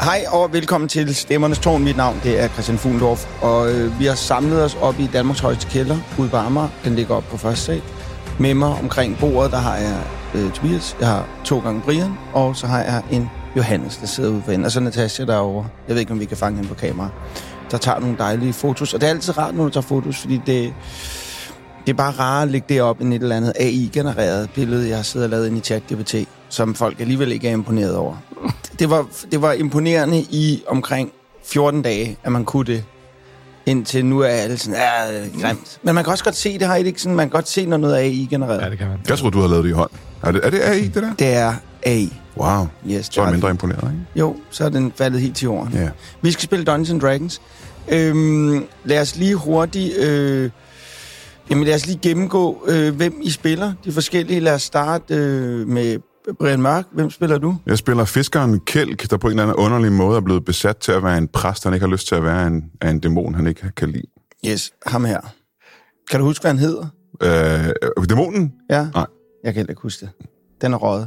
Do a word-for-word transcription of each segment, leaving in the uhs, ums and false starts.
Hej og velkommen til Stemmernes Tårn. Mit navn det er Christian Fuglendorf, og øh, vi har samlet os op i Danmarks højeste kælder ude på Amager. Den ligger op på første sal. Med mig omkring bordet, der har jeg øh, Tobias, jeg har to gange Brian, og så har jeg en Johannes, der sidder ude for enden. Og så Natasja derovre. Jeg ved ikke, om vi kan fange hende på kamera. Der tager nogle dejlige fotos, og det er altid rart, når du tager fotos, fordi det, det er bare rart at lægge det op i et eller andet A I-genereret billede, jeg har siddet og lavet ind i ChatGPT, som folk alligevel ikke er imponeret over. Det var, det var imponerende i omkring fjorten dage, at man kunne det. Indtil nu er alle sådan, ja, grimt. Men man kan også godt se, det har ikke sådan, man kan godt se, når noget er A I-genereret. Ja, det kan man. Jeg tror, du har lavet det i hånd. Er det, er det A I, det der? Det er A I. Wow. Yes, så er jeg mindre imponeret, ikke? Jo, så er den faldet helt til jorden. Ja. Vi skal spille Dungeons and Dragons. Øhm, lad os lige hurtigt... Øh, jamen, lad os lige gennemgå, øh, hvem I spiller. De forskellige. Lad os starte øh, med Brian Mørk. Hvem spiller du? Jeg spiller fiskeren Kælk, der på en eller anden underlig måde er blevet besat til at være en præst, han ikke har lyst til at være en, af en dæmon, han ikke kan lide. Yes, ham her. Kan du huske, hvad han hedder? Øh, dæmonen? Ja? Nej. Jeg kan ikke huske det. Den er røget.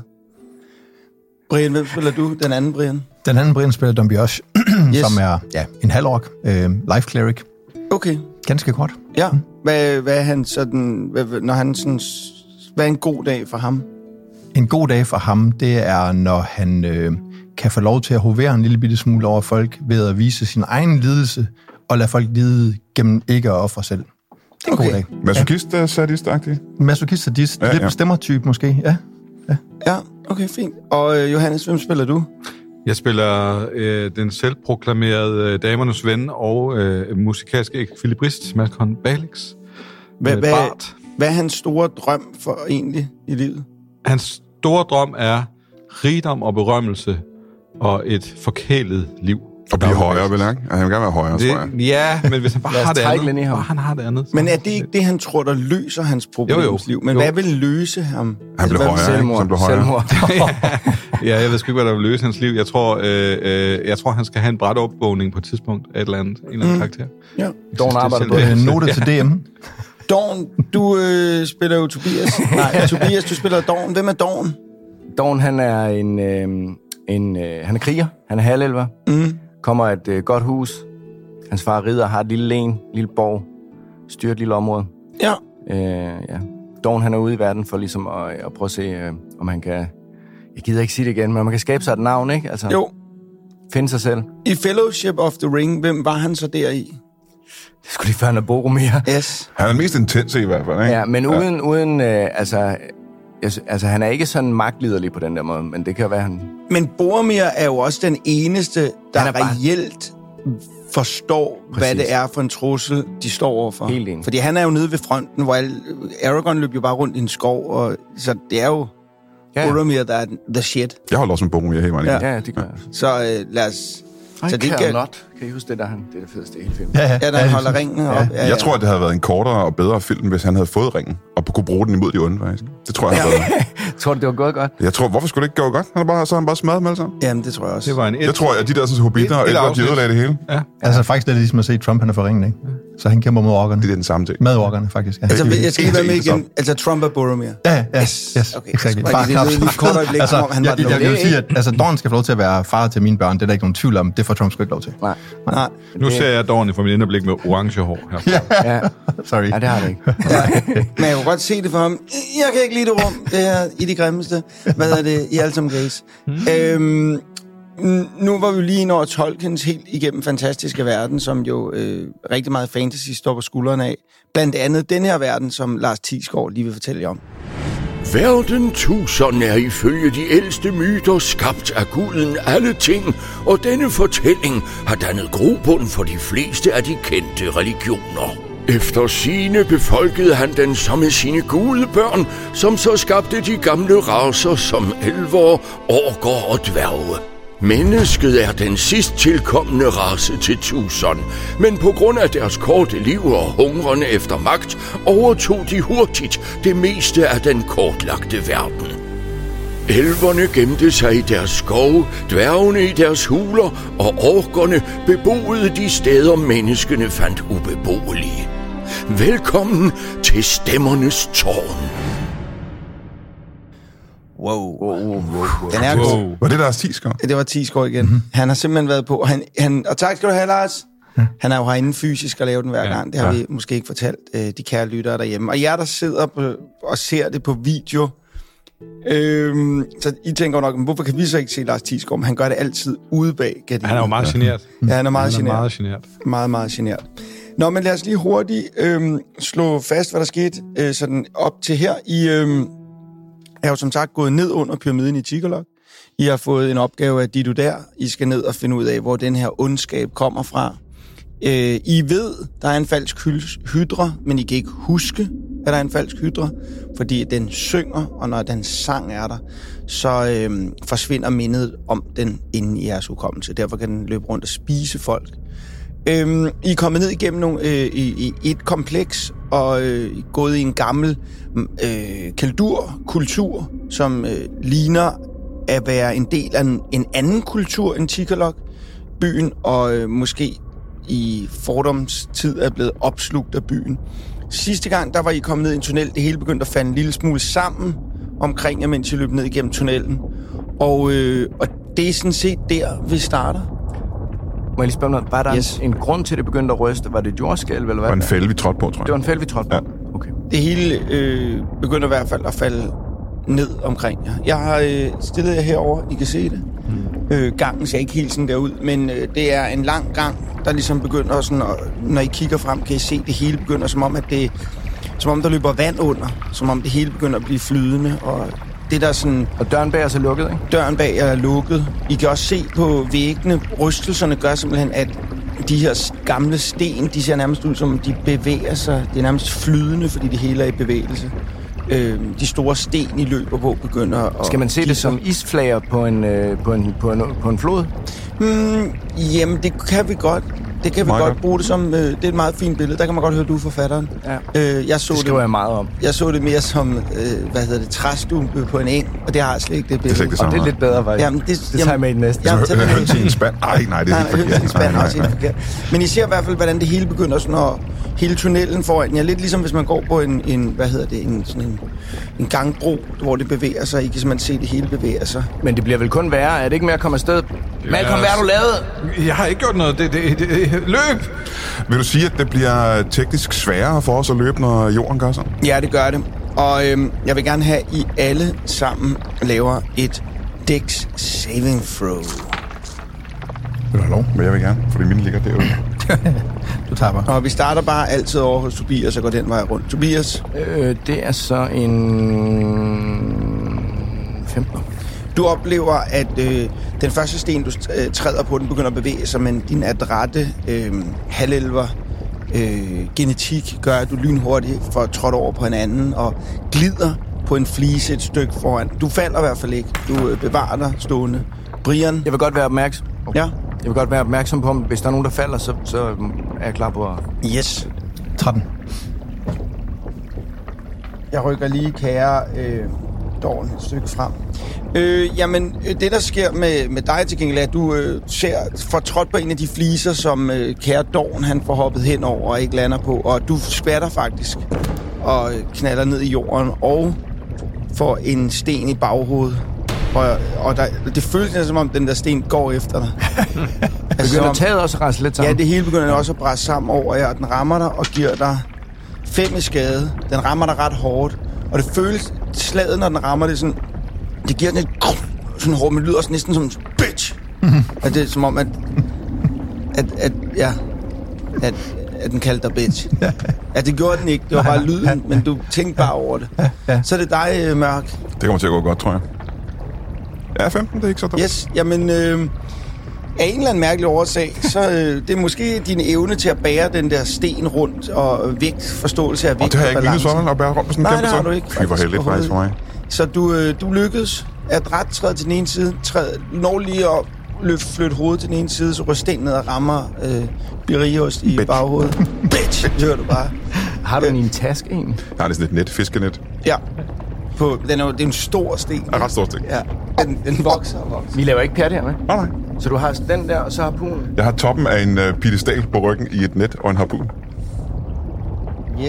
Brian, hvem spiller du? Den anden Brian? Den anden Brian spiller Dombiosh, yes. som er ja, en halvork, øh, life cleric. Okay. Ganske kort. Ja. Hvad, hvad er han sådan, hvad, når han sådan, hvad er en god dag for ham? En god dag for ham, det er, når han øh, kan få lov til at hovere en lille bitte smule over folk ved at vise sin egen lidelse og lade folk lide gennem ikke at ofre selv. Det er en okay. god dag. Masochist er sadist-agtig? Masochist sadist. Ja, Lidt ja. stemmertype måske, ja. Ja, ja okay, fint. Og øh, Johannes, hvem spiller du? Jeg spiller øh, den selvproklamerede øh, damernes ven og øh, musikalske ekvilibrist, Malcolm Balix. Hvad, øh, hvad, Bart. hvad er hans store drøm for egentlig i livet? Hans store drøm er rigdom og berømmelse og et forkælet liv. Og blive højere, vel ikke? Han vil gerne være højere, det, tror jeg. Ja, men hvis han bare har det andet, bare han har det andet. Men er det ikke det, han tror, der løser hans problemsliv? Men jo. hvad vil løse ham? Han bliver højere, selvmord. Han bliver højere. Selvmord. ja, jeg ved sgu ikke, hvad der vil løse hans liv. Jeg tror, øh, øh, jeg tror han skal have en bræt opvågning på et tidspunkt af et eller andet, en eller anden mm. karakter. Ja. Dawn arbejder på det. Note til D M. Dawn, du øh, spiller jo Tobias. Nej, Tobias, du spiller Dawn. Hvem er Dawn? Dawn, han er en, øh, en øh, han er kriger. Han er halvelver. Mm. Kommer et øh, godt hus. Hans far ridder, har et lille len, lille borg, styrer et lille område. Ja. Øh, ja. Dawn, han er ude i verden for ligesom at, at prøve at se, øh, om han kan... Jeg gider ikke sige det igen, men man kan skabe sig et navn, ikke? Altså, jo. Finde sig selv. I Fellowship of the Ring, hvem var han så der i? Det skulle lige før, han er Boromir. Yes. Han er den mest intense i hvert fald, ikke? Ja, men uden... Ja. uden øh, altså, altså, han er ikke sådan magtliderlig på den der måde, men det kan være, han... Men Boromir er jo også den eneste, der reelt forstår, præcis, hvad det er for en trussel, de står overfor. Helt enig. Fordi han er jo nede ved fronten, hvor alle, Aragorn løb jo bare rundt i en skov, og så det er jo ja. Boromir, der er the shit. Jeg holder også en Boromir helt meget. Ja, ja, det gør jeg. Så øh, lad os... I så det kan... not. Kan I huske det, der han? Det er det fedeste i hele filmen. Ja, ja, ja der ja, holder ringen op. Ja. Ja, ja. Jeg tror, at det havde været en kortere og bedre film, hvis han havde fået ringen, og kunne bruge den imod de onde, faktisk. Det tror jeg, havde været. Tror du, det var gået godt? Jeg tror, hvorfor skulle det ikke gå godt? Han er bare, så han bare smadret med alle sammen. Jamen, det tror jeg også. Det var en et, jeg tror, at de der sådan, hobitter og ældre, de ødelagde det hele. Ja. Altså, faktisk er det ligesom at se, at Trump han er for ringen, ikke? Så han kæmper mod orkerne. Det er den samme ting. Med orkerne, faktisk. Ja. Altså, jeg skal lige være med igen. Altså, Trump er Boromir. Ja, ja. Yes, yes okay. Exactly. Bare knap. Altså, han jeg, jeg, jeg, jeg vil sige, at altså, Dawn skal få lov til at være far til mine børn. Det er der ikke nogen tvivl om. Det får Trump sgu ikke lov til. Nej. Nej. Nu ser jeg Dawn fra mit inderblik med orange hår her. Ja. Sorry. Ja, det har det ikke. Ja. Men jeg kunne godt se det for ham. Jeg kan ikke lide det rum. Det her i de grimmeste. Hvad er det? I alle sammen gays. Mm. Øhm, nu var vi jo lige inde over Tolkiens helt igennem fantastiske verden, som jo øh, rigtig meget fantasy står på skuldrene af. Blandt andet den her verden, som Lars Thiesgaard lige vil fortælle jer om. Verden tusind er ifølge de ældste myter skabt af guden alle ting, og denne fortælling har dannet grobund for de fleste af de kendte religioner. Efter sigende befolkede han den som med sine gudebørn, som så skabte de gamle racer som elver, orker og dværge. Mennesket er den sidst tilkommende race til Tucson, men på grund af deres korte liv og hungrende efter magt, overtog de hurtigt det meste af den kortlagte verden. Elverne gemte sig i deres skove, dværgene i deres huler, og orkerne beboede de steder, menneskene fandt ubeboelige. Velkommen til Stemmernes Tårn. Wow. Wow, wow, wow. Den er Wow. god. Var det deres ti skår? Det var ti skår igen. Mm-hmm. Han har simpelthen været på. Han, han, og tak skal du have, Lars. Han er jo herinde fysisk og laver den hver Ja. gang. Det har Ja. vi måske ikke fortalt øh, de kære lyttere derhjemme. Og jer, der sidder på, og ser det på video, øhm, så I tænker nok, hvorfor kan vi så ikke se Lars Thiesgaard? Han gør det altid ude bag gardinen. Han er jo meget genert. Ja, han er meget Han er genert. meget genert. Meget, meget genert. Nå, men lad os lige hurtigt øhm, slå fast, hvad der skete øh, sådan op til her. I øhm, er jo som sagt gået ned under pyramiden i Tigerlok. I har fået en opgave af Dido der. I skal ned og finde ud af, hvor den her ondskab kommer fra. Øh, I ved, der er en falsk hydra, men I kan ikke huske, at der er en falsk hydra, fordi den synger, og når den sang er der, så øh, forsvinder mindet om den inde i jeres hukommelse. Derfor kan den løbe rundt og spise folk. Øh, I er kommet ned igennem nogle, øh, i, i et kompleks, og øh, gået i en gammel øh, kaldur-kultur, som øh, ligner at være en del af en, en anden kultur end Tigerlok, byen, og øh, måske i fordomstid er blevet opslugt af byen. Sidste gang, der var I kommet ned i en tunnel. Det hele begyndte at falde en lille smule sammen omkring jer, mens I løb ned igennem tunnelen. Og, øh, og det er sådan set der, vi starter. Må jeg lige spørge noget? Var der Yes. en, en grund til, at det begyndte at ryste? Var det jordskælv, eller hvad? Det var en fælde, vi trådte på, tror jeg. Det var en fælde, vi trådte på? Ja. Okay. Det hele øh, begynder i hvert fald at falde ned omkring jer. Jeg har øh, stillet jer herover. I kan se det. Mm. Øh, gangen ser ikke helt sådan derud, men øh, det er en lang gang, der ligesom begynder sådan, og når I kigger frem, kan I se, det hele begynder som om, at det, som om der løber vand under, som om det hele begynder at blive flydende, og det der sådan, Og døren bag os er lukket, ikke? døren bag jer er lukket. I kan også se på væggene, rystelserne gør simpelthen, at de her gamle sten, de ser nærmest ud som, de bevæger sig. Det er nærmest flydende, fordi det hele er i bevægelse. Øh, de store sten, I løber på, begynder at... Skal man se det som isflager på en, øh, på en, på en, på en flod? Hmm, jamen, det kan vi godt. Det kan vi Meget godt godt. bruge det som... Øh, det er et meget fint billede. Der kan man godt høre, du er forfatteren. Ja. Øh, jeg så Det skriver det, jeg meget om. jeg så det mere som, øh, hvad hedder det, træstumpe på en eng, og det har jeg slet ikke det billede. Det er slet ikke det Og samme. det er lidt bedre, faktisk. Jamen, det, det tager jeg med i den næste. Jamen, tag det med. Høns i en spand. Ej, nej, det er Nej, helt nej, høns i en forkert. spand er Nej, også nej, helt forkert. Men I ser i hvert fald, hvordan det hele begynder sådan at... Hele tunnelen foran jer, lidt ligesom hvis man går på en, en hvad hedder det, en, sådan en, en gangbro, hvor det bevæger sig. I kan simpelthen se, det hele bevæger sig. Men det bliver vel kun værre. Er det ikke mere at komme afsted? Malcolm, hvad har du lavet? Jeg har ikke gjort noget. Det, det, det, løb! Vil du sige, at det bliver teknisk sværere for os at løbe, når jorden gør sådan? Ja, det gør det. Og øhm, jeg vil gerne have, at I alle sammen laver et Dex Saving Throw. Det er lov, men jeg vil gerne, fordi mine ligger derude. Du tager bare. Og vi starter bare altid over hos Tobias og går den vej rundt. Tobias, Øh, det er så en... femten. du oplever, at øh, den første sten, du øh, træder på, den begynder at bevæge sig, men din adrette øh, halvelver øh, genetik gør, at du lynhurtigt får trådt over på en anden og glider på en flise et stykke foran. Du falder i hvert fald ikke. Du øh, bevarer dig stående. Brian? Jeg vil godt være opmærksom. Ja? Jeg vil godt være opmærksom på, om hvis der er nogen, der falder, så, så er jeg klar på at... Yes. tretten. Jeg rykker lige kære øh, Dorn et stykke frem. Øh, jamen, øh, det der sker med, med dig til gengæld, er, at du øh, ser, får trådt på en af de fliser, som øh, kære Dorn, han får hoppet hen over og ikke lander på. Og du skvatter faktisk og øh, knalder ned i jorden og får en sten i baghovedet. Og, og der, det føles næsten, som om den der sten går efter dig. Altså, Begynder som- taget også at rasle lidt Ja, sammen? det hele begynder også at bræse sammen over jer, og den rammer dig og giver dig fem i skade. Den rammer dig ret hårdt, og det føles, slaget, når den rammer det sådan, det giver sådan et sådan hårdt, men det lyder også næsten som en bitch. At det er som om, at, at, at ja, at, at den kaldte dig bitch. Ja, det gjorde den ikke, det var bare lyden, men du tænkte bare over det. Så er det dig, Mørk. Det kommer til at gå godt, tror jeg. Ja, femten, det er ikke så dumt. Yes, jamen, øh, af en eller anden mærkelig årsag, så øh, det er måske din evne til at bære den der sten rundt, og vægt, forståelse af vægt. Og det har jeg ikke balance. mindet sådan, at bære rundt på sådan en Nej, kæmpe det har så. du ikke, Fy, hvor faktisk, heldigt faktisk for mig. Så du, øh, du lykkedes at ret træde til den ene side, træde, når lige at løfte, flytte hovedet til den ene side, så ryster stenen ned og rammer øh, Biriost i Bitch. baghovedet. Bitch, hører du bare. Har du den i en taske, egentlig? Jeg har det sådan et net, fiskenet. Ja. På, den er, jo- det er en stor sten. Er ret stort ting. Ja, den, den vokser og vokser. Vi laver ikke pært her, med. Nej, nej. Så du har den der, og så har pulen. Jeg har toppen af en uh, piedestal på ryggen i et net og en harpun. Yes.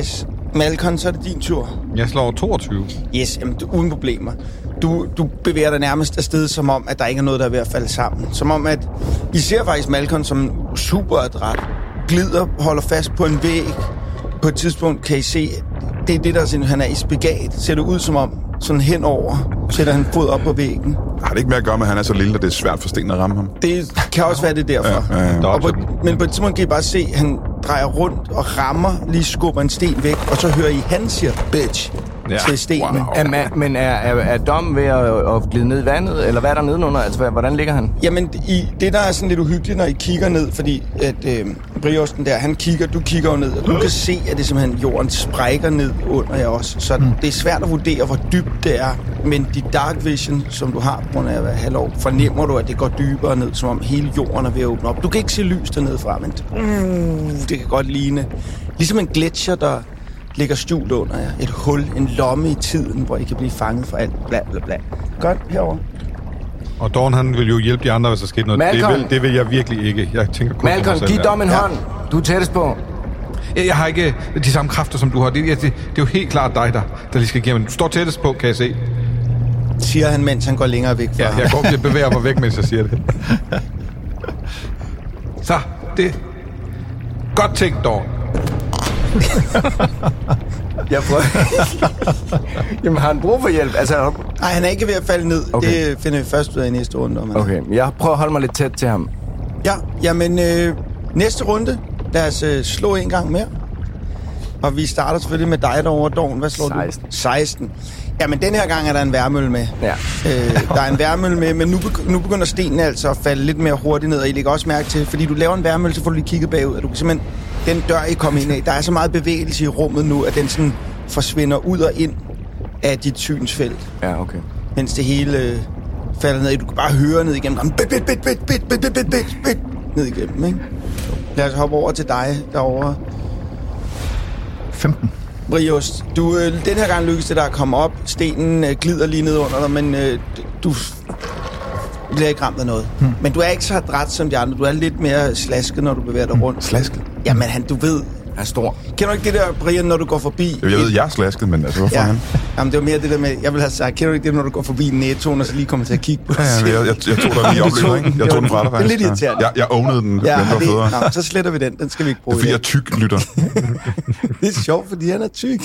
Malcolm, så er det din tur. Jeg slår toogtyve. Yes, jamen, du, uden problemer. Du, du bevæger dig nærmest afsted, som om, at der ikke er noget, der er ved at falde sammen. Som om, at I ser faktisk Malcolm som superadræt. Glider, holder fast på en væg. På et tidspunkt kan I se, det er det, der er, han er i spagat. Ser det ud som om, sådan henover, sætter han fod op på væggen. Har det ikke mere at gøre med, at han er så lille, at det er svært for stenen at ramme ham? Det kan også være det derfor. Ja, ja, ja. Og på, men på et tidspunkt kan I bare se, at han drejer rundt og rammer, lige skubber en sten væk, og så hører I, han siger, bitch, ja. til stenen. Wow. Er, man, men er, er, er Dom ved at, at glide ned i vandet, eller hvad er der nedenunder? Altså, hvordan ligger han? Jamen, i, det der er sådan lidt uhyggeligt, når I kigger ned, fordi at øh, Briosten der, han kigger, du kigger jo ned, og du kan se, at det simpelthen jorden sprækker ned under jer også. Så mm. det er svært at vurdere, hvor dybt det er, men de dark vision, som du har på grund af at være halvår, fornemmer du, at det går dybere ned, som om hele jorden er ved at åbne op. Du kan ikke se lys dernede fra, men mm, det kan godt ligne. Ligesom en gletsjer, der ligger skjult under jer. Et hul, en lomme i tiden, hvor I kan blive fanget for alt. Bla, bla, bla. Godt, herover. Og Dawn, han vil jo hjælpe de andre, hvis der sker noget. Det vil, det vil jeg virkelig ikke. Jeg tænker kun Malcolm, giv Dom en ja. hånd. Du er tættest på. Jeg, jeg har ikke de samme kræfter, som du har. Det, det, det er jo helt klart dig, der, der lige skal give mig. Du står tættest på, kan jeg se. Siger han, mens han går længere væk fra Ja, jeg går jeg bevæger mig væk, mens jeg siger det. Så, det... Godt tænkt, Dawn. Jeg prøver... Jamen, har han brug for hjælp? Altså... Nej, han er ikke ved at falde ned. Okay. Det finder vi først ud af i næste runde. Om okay, jeg prøver at holde mig lidt tæt til ham. Ja, jamen øh, næste runde. Lad os øh, slå en gang mere. Og vi starter selvfølgelig med dig derovre, Dawn. Hvad slår seksten. du? seksten. Jamen, den her gang er der en værmølle med. Ja. Øh, der er en værmølle med, men nu, begy- nu begynder stenen altså at falde lidt mere hurtigt ned, og I lægger også mærke til, fordi du laver en værmølle, så får du lige kigget bagud, og du kan simpelthen, den dør, I kommer ind af, der er så meget bevægelse i rummet nu, at den sådan forsvinder ud og ind af dit synsfelt. Ja, okay. Mens det hele øh, falder ned, du kan bare høre ned igennem, bit, bit, bit, bit, bit, bit, bit, bit, bit, bit, ned igennem, ikke? Lad os hoppe over til dig derovre. femten. Brios, du, øh, den her gang lykkes det der at komme op. Stenen øh, glider lige ned under dig, men øh, du bliver ikke ramt af noget. Hmm. Men du er ikke så adræt som de andre. Du er lidt mere slasket, når du bevæger dig rundt. Slasket? Jamen, han, du ved... Han er stor. Kender du ikke det der, Brian, når du går forbi... Jeg ved, jeg er slasket, men altså, hvorfor ja. han? Jamen, det var mere det der med... Jeg vil have sagt, kender du ikke det, når du går forbi Nettoen, og så lige kommer til at kigge på... Ja, ja, jeg, jeg, jeg tog dig lige oplevelse, Jeg tog den fra dig, faktisk. Det er lidt irriterende. Jeg, jeg ownede den, ja, den var federe. Nå, så sletter vi den. Den skal vi ikke bruge. Det er fordi, jeg er tyk, lytter. Det er sjovt, fordi han er tyk.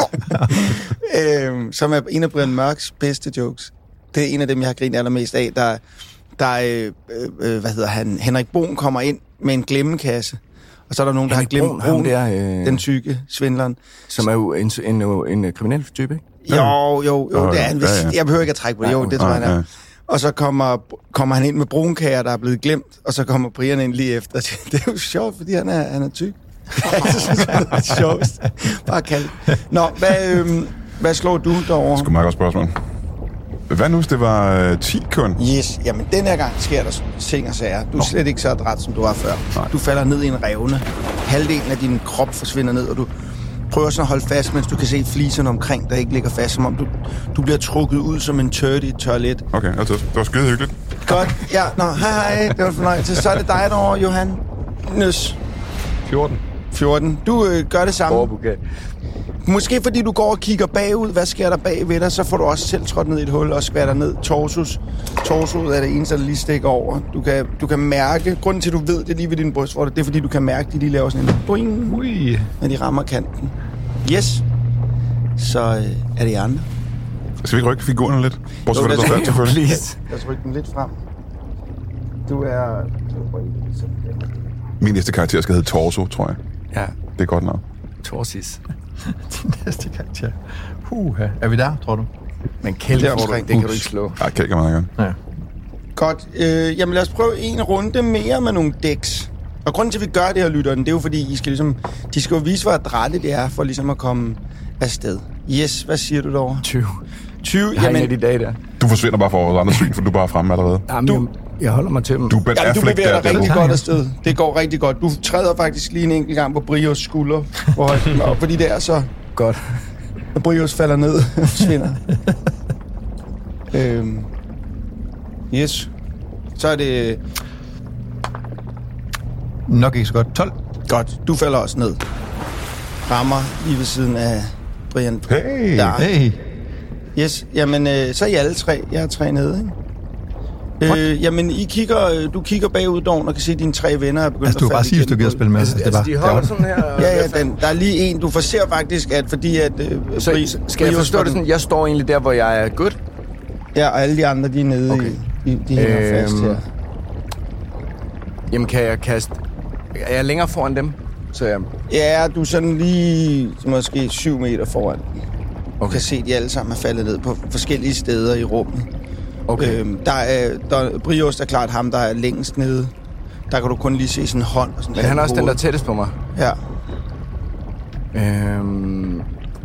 øhm, som er en af Brian Mørks bedste jokes. Det er en af dem, jeg har grinet allermest af. Der, der øh, øh, hvad hedder han? Henrik Brun kommer ind med en glemmekasse. Og så er der nogen, der Henrik har glemt Brun, der, øh... den tykke svindleren. Som er jo en, en, en, en kriminel type, ikke? Jo, jo, jo, det er han. Ja, ja. Jeg behøver ikke at trække på det. Jo, det tror jeg, han er. Og så kommer, kommer han ind med brunkager, der er blevet glemt, og så kommer Brian ind lige efter. Det er jo sjovt, fordi han er, han er tyk. Jeg synes, det er sjovt. Bare kald. Nå, hvad, øhm, hvad slår du derovre? Det er sgu meget godt spørgsmål. Hvad nu, hvis det var øh, ti kun? Yes, jamen den her gang sker der ting og sager. Du er slet ikke så adræt, som du var før. Nej. Du falder ned i en revne. Halvdelen af din krop forsvinder ned, og du prøver sådan at holde fast, mens du kan se fliserne omkring, der ikke ligger fast, som om du, du bliver trukket ud som en tørt i et toilet. Okay, altså, det var skide hyggeligt. Godt, ja, nå, hej hej, det var fornøjelse. Så er det dig derovre, Johan. Nøs. fjorten. fjorten. Du øh, gør det samme. Okay. Måske fordi du går og kigger bagud, hvad sker der bag ved dig, så får du også selv trådt ned i et hul og skvatter ned. Torsus. Torsuet er det eneste, der lige stikker over. Du kan, du kan mærke, grunden til, at du ved det lige ved din brystvorte, det er fordi, du kan mærke, at de lige laver sådan en boing, Ui. når de rammer kanten. Yes. Så øh, er det andre. Skal vi ikke rykke figurerne lidt? Bortset Jo, fra det, der lad os- fast selvfølgelig. Lad os rykke den lidt frem. Du er... Min næste karakter skal hedde Torso, tror jeg. Ja, Det er godt navn. Torsis. Din næste karakter. Huha. Er vi der, tror du? Men Kjeld, Det er får du, omkring. det kan du ikke slå. Nej, kan ikke meget gerne. Ja. Godt. Øh, jamen lad os prøve en runde mere med nogle decks. Og grunden til, at vi gør det her, lytteren, det er jo fordi, I skal ligesom, de skal jo vise, hvor adrætte det er, for ligesom at komme afsted. Yes, hvad siger du derovre? tyve. tyve, Jeg har en af jamen, de dage der. Du forsvinder bare for vores andre syn, for du er bare fremme allerede. Jamen, Du- du, jeg holder mig til dem. Du er Ben jamen, du Affleck bevæger der. dig rigtig der. godt afsted. Det går rigtig godt. Du træder faktisk lige en enkelt gang på Brios skulder, hvor højt den var, fordi det er så... Godt. Og Brios falder ned og forsvinder. øhm, yes. Så er det... Nok ikke så godt. tolv. Godt, du falder også ned. rammer lige ved siden af Brian. Hey! Der. Hey. Yes, jamen, øh, så er I alle tre. Jeg er tre nede, ikke? Øh, jamen, I kigger, du kigger bagud, Dawn, og kan se, at dine tre venner er begyndt Altså, du at kan bare falde sige, hvis du igennem gider spille med. Altså, det altså, var, de det holder var, sådan her... Ja, ja, den, der er lige en. Du forser faktisk, at fordi at... Øh, Så Bri- skal jeg forstå det sådan, jeg står egentlig der, hvor jeg er good? Ja, og alle de andre, de er nede Okay. i... De, de hænger Øhm, fast her. Jamen, kan jeg kaste... Er jeg længere foran dem? Så jeg... Ja, du er sådan lige måske syv meter foran. Du Okay. kan se, at de alle sammen er faldet ned på forskellige steder i rummet. Okay. Øhm, der er, der, Brios er klart ham, der er længst nede. Der kan du kun lige se sådan en hånd og sådan Men han er også den, der er tættest på mig. Ja. Øhm...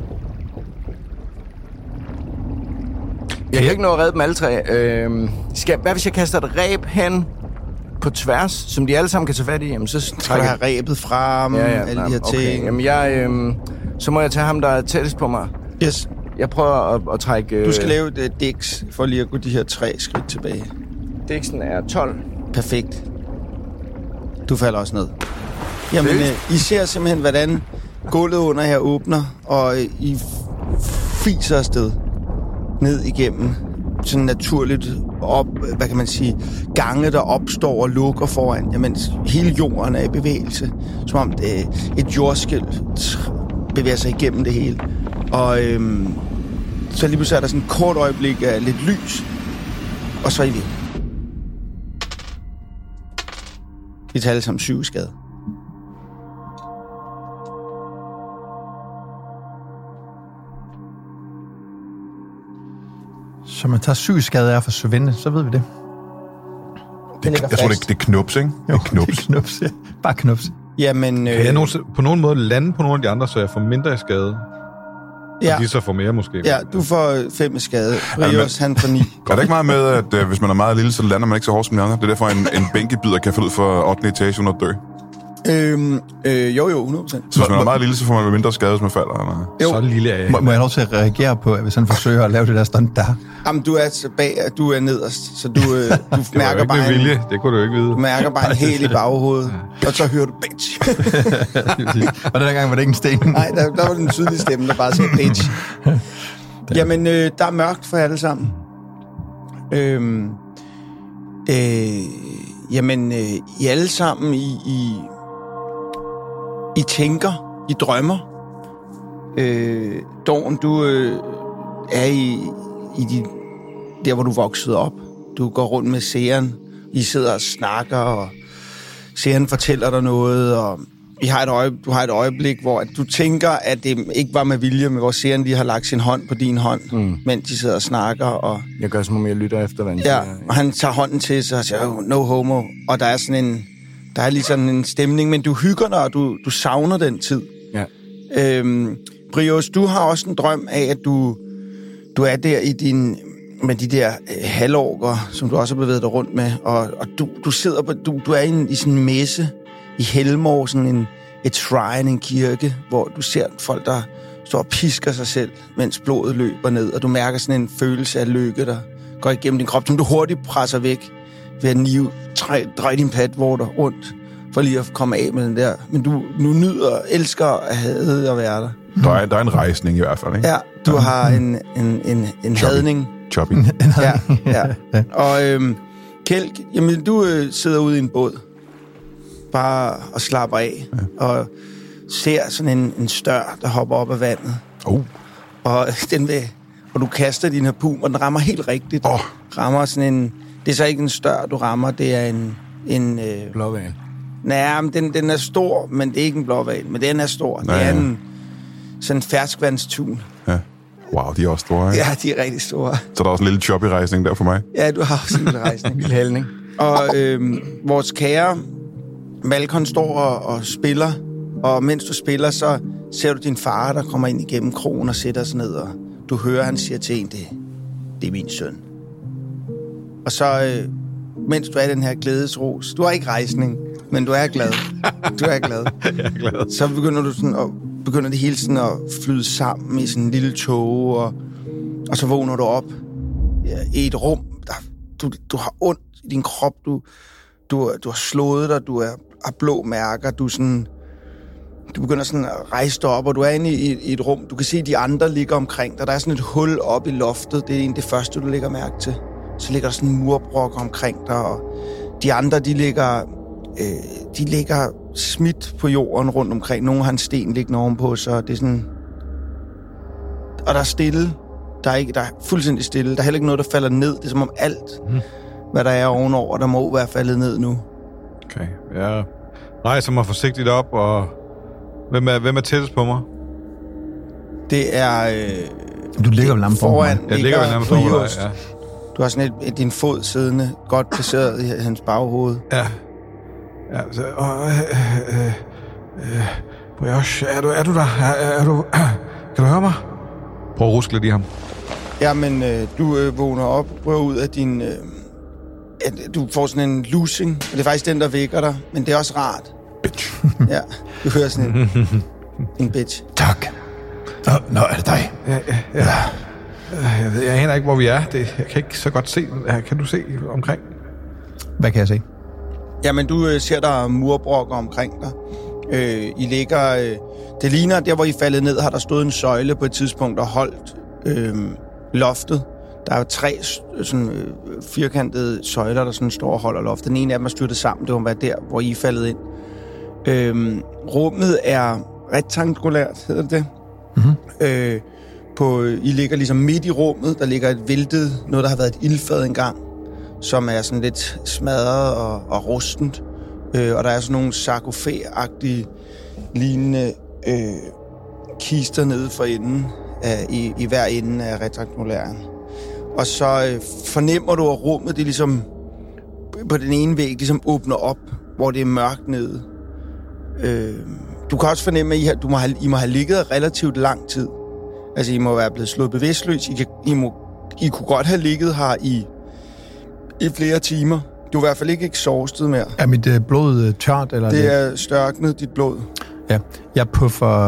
Jeg kan ikke nå at redde dem alle tre. Øhm... Skal... Hvad hvis jeg kaster et ræb hen på tværs, som de alle sammen kan tage fat i? Jamen, så Skal du trækker have rebet frem, Ja, ja, alle nej, de her okay. ting. Jamen, jeg... Øhm... Så må jeg tage ham, der er tættest på mig. Yes. Jeg prøver at, at trække... Øh... Du skal lave et dix for lige at gå de her tre skridt tilbage. Dixon er tolv. Perfekt. Du falder også ned. Jamen, øh, I ser simpelthen, hvordan gulvet under her åbner, og øh, I fiser afsted ned igennem sådan naturligt op, hvad kan man sige, gange, der opstår og lukker foran, jamen hele jorden er i bevægelse, som om det er et jordskælv bevæger sig igennem det hele. Og øhm, så lige pludselig er der sådan et kort øjeblik af lidt lys, og så er I væk. Vi tager alle sammen syv skade. Så man tager syg skade af for svinde, så ved vi det. Det, ligger jeg tror, fast. det, det er knups, ikke? Det er knups. Det er knups, ja. Bare knups. Jamen, øh, Kan jeg nogensinde- på nogen måde lande på nogle af de andre, så jeg får mindre i skade? ja, Og de så får mere måske? ja, du får fem i skade. Rios, han får ni. Er det ikke meget med, at øh, hvis man er meget lille, så lander man ikke så hårdt som de andre? Det er derfor, en, en bænkebider kan falde ud for ottende etage uden at dø. Øhm, øh, jo, jo, hundrede procent. Så hvis man er meget lille, så får man mindre skade, hvis man falder. Eller? Jo. Så lille er jeg. Må, må jeg have lov til at reagere på, hvis han forsøger at lave det der stunt der? Jamen, du er tilbage, du er nederst, så du, øh, du Det var jo mærker ikke bare med en, vilje. Det kunne du jo ikke vide. du mærker bare en hæl i baghovedet, og så hører du bitch. Og den gang var det ikke en sten. Nej, der, der var den tydelige stemme, der bare sagde bitch. Jamen, øh, der er mørkt for jer alle sammen. Øhm, øh, jamen, øh, I alle sammen, I, I, I tænker, I drømmer. Øh, Dawn, du øh, er i, i de, der, hvor du voksede op. Du går rundt med seeren. I sidder og snakker, og seeren fortæller dig noget, og I har et øje, du har et øjeblik, hvor at du tænker, at det ikke var med vilje, men hvor seeren lige har lagt sin hånd på din hånd, mm. mens de sidder og snakker. Og, Jeg gør som om jeg lytter efter, hvad han ja, siger. og han tager hånden til sig og siger, oh, no homo. Og der er sådan en, der er lige sådan en stemning, men du hygger dig, og du, du savner den tid. Ja. Øhm, Brios, du har også en drøm af, at du, du er der i din, med de der øh, halvorker, som du også har bevæget dig rundt med, og, og du, du sidder på, du, du er i, en, i sådan en messe i Helmor, sådan en, et shrine, en kirke, hvor du ser folk, der står og pisker sig selv, mens blodet løber ned, og du mærker sådan en følelse af lykke, der går igennem din krop, som du hurtigt presser væk ved at nive, drej, drej din patvorter rundt, for lige at komme af med den der. Men du, du nyder og elsker at have at være der. Der er, der er en rejsning i hvert fald, ikke? Ja, du har en, en, en, en hadning. Choppy. Ja, ja. Og øhm, Kjeld, jamen du øh, sidder ude i en båd, bare og slapper af, ja. Og ser sådan en, en stør, der hopper op af vandet. Oh. Og den vil, og du kaster din harpun, og den rammer helt rigtigt. Oh. Rammer sådan en, det er så ikke en stør, du rammer, det er en, en øh, Blåval. nej, men den, den er stor, men det er ikke en blåval, men den er stor. Nej, det er ja. en sådan en ferskvandstun. Ja. Wow, de er også store, ikke? Ja, de er rigtig store. Så der er også en lille choppy-rejsning der for mig. Ja, du har også en lille rejsning. Vild hældning. Og øh, vores kære Malkon står og, og spiller, og mens du spiller, så ser du din far, der kommer ind igennem krogen og sætter sig ned, og du hører, han siger til en, det, det er min søn. Og så, øh, mens du er i den her glædesros, du har ikke rejsning, men du er glad. Du er glad. Jeg er glad. Så begynder du sådan at, begynder det hele sådan at flyde sammen i sådan en lille tog, og, og så vågner du op ja, i et rum, der, du, du har ondt i din krop, du, du, du har slået dig, du er, har blå mærker, du er sådan, du begynder sådan at rejse dig op, og du er inde i, i et rum. Du kan se, at de andre ligger omkring dig. Der er sådan et hul op i loftet. Det er en det første, du lægger mærke til. Så ligger der sådan en murbrok omkring dig, og de andre, de ligger, øh, de ligger smidt på jorden rundt omkring. Nogle har en sten liggende ovenpå, så det er sådan... Og der er stille. Der er, ikke, der er fuldstændig stille. Der er heller ikke noget, der falder ned. Det er som om alt, mm. hvad der er ovenover, der må være faldet ned nu. Okay, jeg rejser mig forsigtigt op, og hvem er, hvem er tættest på mig? Det er... Øh, du ligger vel nærmest foran. Jeg ligger vel nærmest foran dig, ja. Du har sådan et, din fod siddende, godt placeret i hans baghoved. Ja. Ja, så... Øh, øh, øh, Brioche, er du, er du der? Er, er du... Kan du høre mig? Prøv at ruske lidt i ham. Jamen, øh, du øh, vågner op, prøver ud af din... Øh, at du får sådan en losing, og det er faktisk den, der vækker dig, men det er også rart. Bitch. Ja, du hører sådan en, en bitch. Tak. Nå, nå, er det dig? Ja, ja, ja. Jeg, ved, jeg aner ikke, hvor vi er. Det, jeg kan ikke så godt se. Kan du se omkring? Hvad kan jeg se? Jamen, du øh, ser der murbrokker omkring dig. Øh, I ligger... Øh, det ligner, der hvor I faldet ned, har der stået en søjle på et tidspunkt og holdt øh, loftet. Der er tre sådan, øh, firkantede søjler, der sådan står og holder loftet. Den ene af dem er styrtet sammen. Det var der, hvor I er faldet ind. Øh, rummet er rektangulært, hedder det det? Mm-hmm. Øh, på, I ligger ligesom midt i rummet. Der ligger et væltet, noget der har været et ildfad engang, som er sådan lidt smadret og, og rustent. Øh, og der er sådan nogle sarkofag-agtige lignende øh, kister nede for enden af, i, i hver ende af rektangulæren. Og så øh, fornemmer du, at rummet det ligesom på den ene væg ligesom åbner op, hvor det er mørkt nede. Øh, du kan også fornemme, at I, har, du må have, I må have ligget relativt lang tid. Altså, I må være blevet slået bevidstløs. I, kan, I, må, I kunne godt have ligget her i, i flere timer. Du er i hvert fald ikke exhausted mere. Er mit øh, blod øh, tørt? Eller det, det er størknet, dit blod. Ja, jeg puffer...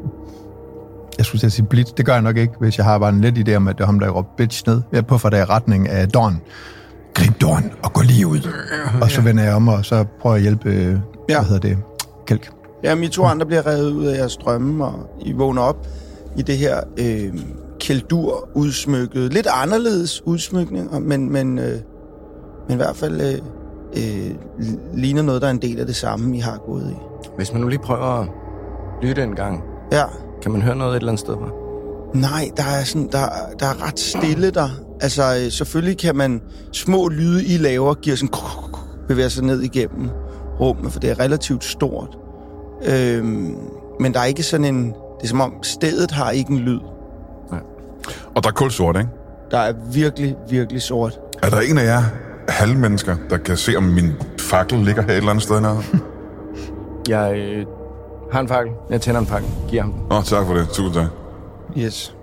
Jeg skulle sige blidt. Det gør jeg nok ikke, hvis jeg har bare en lidt idé om, at det er ham, der råber bitch ned. Jeg puffer der i retning af Dorn. Grib Dorn og gå lige ud. Og så vender jeg om, og så prøver jeg at hjælpe... Øh, ja. Hvad hedder det? Kælk. Jamen, I to andre bliver revet ud af jeres drømme, og I vågner op i det her øh, kældur udsmykket. Lidt anderledes udsmykninger, men, men, øh, men i hvert fald øh, øh, ligner noget, der er en del af det samme, I har gået i. Hvis man nu lige prøver at lytte en gang, ja. Kan man høre noget et eller andet sted fra? Nej, der er, sådan, der, der er ret stille der. Altså, øh, selvfølgelig kan man små lyde, I laver, giver sådan bevæger sig ned igennem rummet, for det er relativt stort. Øhm, men der er ikke sådan en... Det er som om, stedet har ikke en lyd. Ja. Og der er kulsort, ikke? Der er virkelig, virkelig sort. Er der en af jer halvmennesker, der kan se, om min fakkel ligger her et eller andet sted nede? Jeg øh, har en fakkel. Jeg tænder en fakkel. Giver ham. Åh, oh, tak for det. Tusind tak. Yes.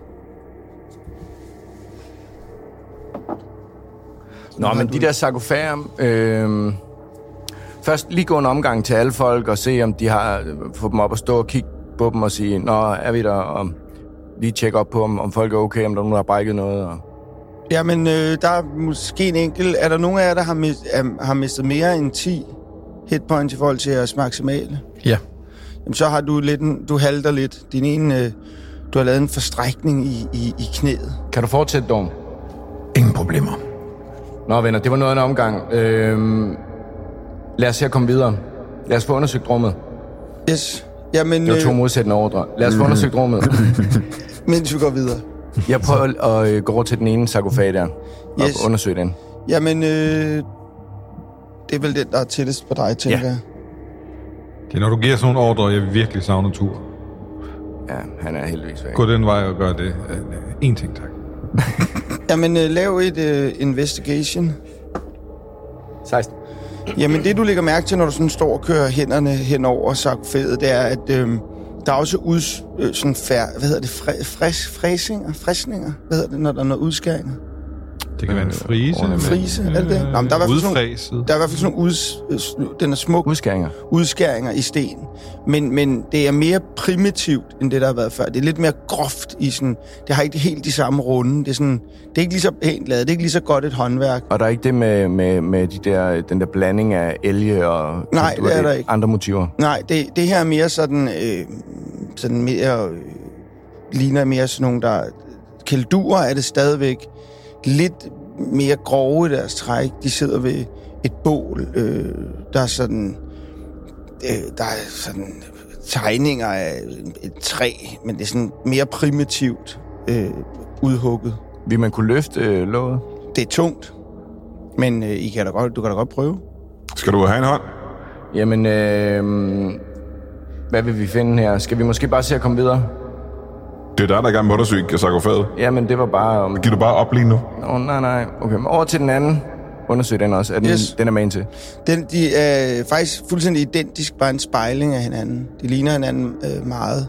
Nå, men de der sarkofager... Øh, først lige gå en omgang til alle folk og se, om de har... Få dem op og stå og kigge på dem og sige, nå, er vi der? Og lige tjekke op på, om, om folk er okay, om der er nogen, der har brækket noget. Og... Jamen, øh, der er måske en enkelt... Er der nogen af jer, der har, mist, øh, har mistet mere end ti hitpoints i forhold til jeres maksimale? Ja. Jamen, så har du lidt... En, du halter lidt. Din ene... Øh, du har lavet en forstrækning i, i, i knæet. Kan du fortsætte, Dorm? Ingen problemer. Nå, venner, det var noget af en omgang. Øhm, lad os se at komme videre. Lad os få undersøgt rummet. Yes. Jamen, det var to modsættende ordre. Lad os få undersøgt rummet. Mens vi går videre. Jeg prøver at øh, gå over til den ene sarkofag der. Og yes. undersøge den. Jamen, øh, det er vel den, der er tættest på dig, tænker ja. jeg. Det er, når du giver sådan nogle ordre, jeg virkelig savner tur. Ja, han er heldigvis væk. Gå den vej og gør det. En ting, tak. Jamen, øh, lav et øh, investigation. seksten. Jamen, det du lægger mærke til, når du sådan står og kører hænderne hen over sarkofaget, det er, at øh, der er også ud, øh, sådan fær, hvad hedder det, fræ, fræs, fræsinger, fræsninger, hvad hedder det, når der er noget udskæringer? Det kan være en frise. En frise, er det det? Nå, men der er i hvert fald sådan nogle, der er i hvert fald sådan nogle uds, den er smuk Udskæringer. udskæringer i sten. Men, men det er mere primitivt, end det, der har været før. Det er lidt mere groft i sådan... Det har ikke helt de samme runde. Det er, sådan, det er ikke lige så pænt lavet. Det er ikke lige så godt et håndværk. Og der er ikke det med, med, med de der, den der blanding af elge og... Nej, det er der ikke. Andre motiver. Nej, det, det her er mere sådan... Øh, sådan mere... Øh, ligner mere sådan nogle, der... Keldurer er det stadigvæk lidt mere grove i deres træk. De sidder ved et bål. Øh, der er sådan... Øh, der er sådan tegninger af et træ, men det er sådan mere primitivt øh, udhugget. Vil man kunne løfte øh, låget? Det er tungt, men øh, I kan da godt, du kan da godt prøve. Skal du have en hånd? Jamen, øh, hvad vil vi finde her? Skal vi måske bare se at komme videre? Det er dig, der er i gang med undersøge sarkofaget. Jamen, det var bare... Um... Giv du bare op lige nu? Åh, oh, nej, nej. Okay, men over til den anden. Undersøg den også. Er den, Yes. den er med ind til? Den, de er faktisk fuldstændig identisk, bare en spejling af hinanden. De ligner hinanden øh, meget.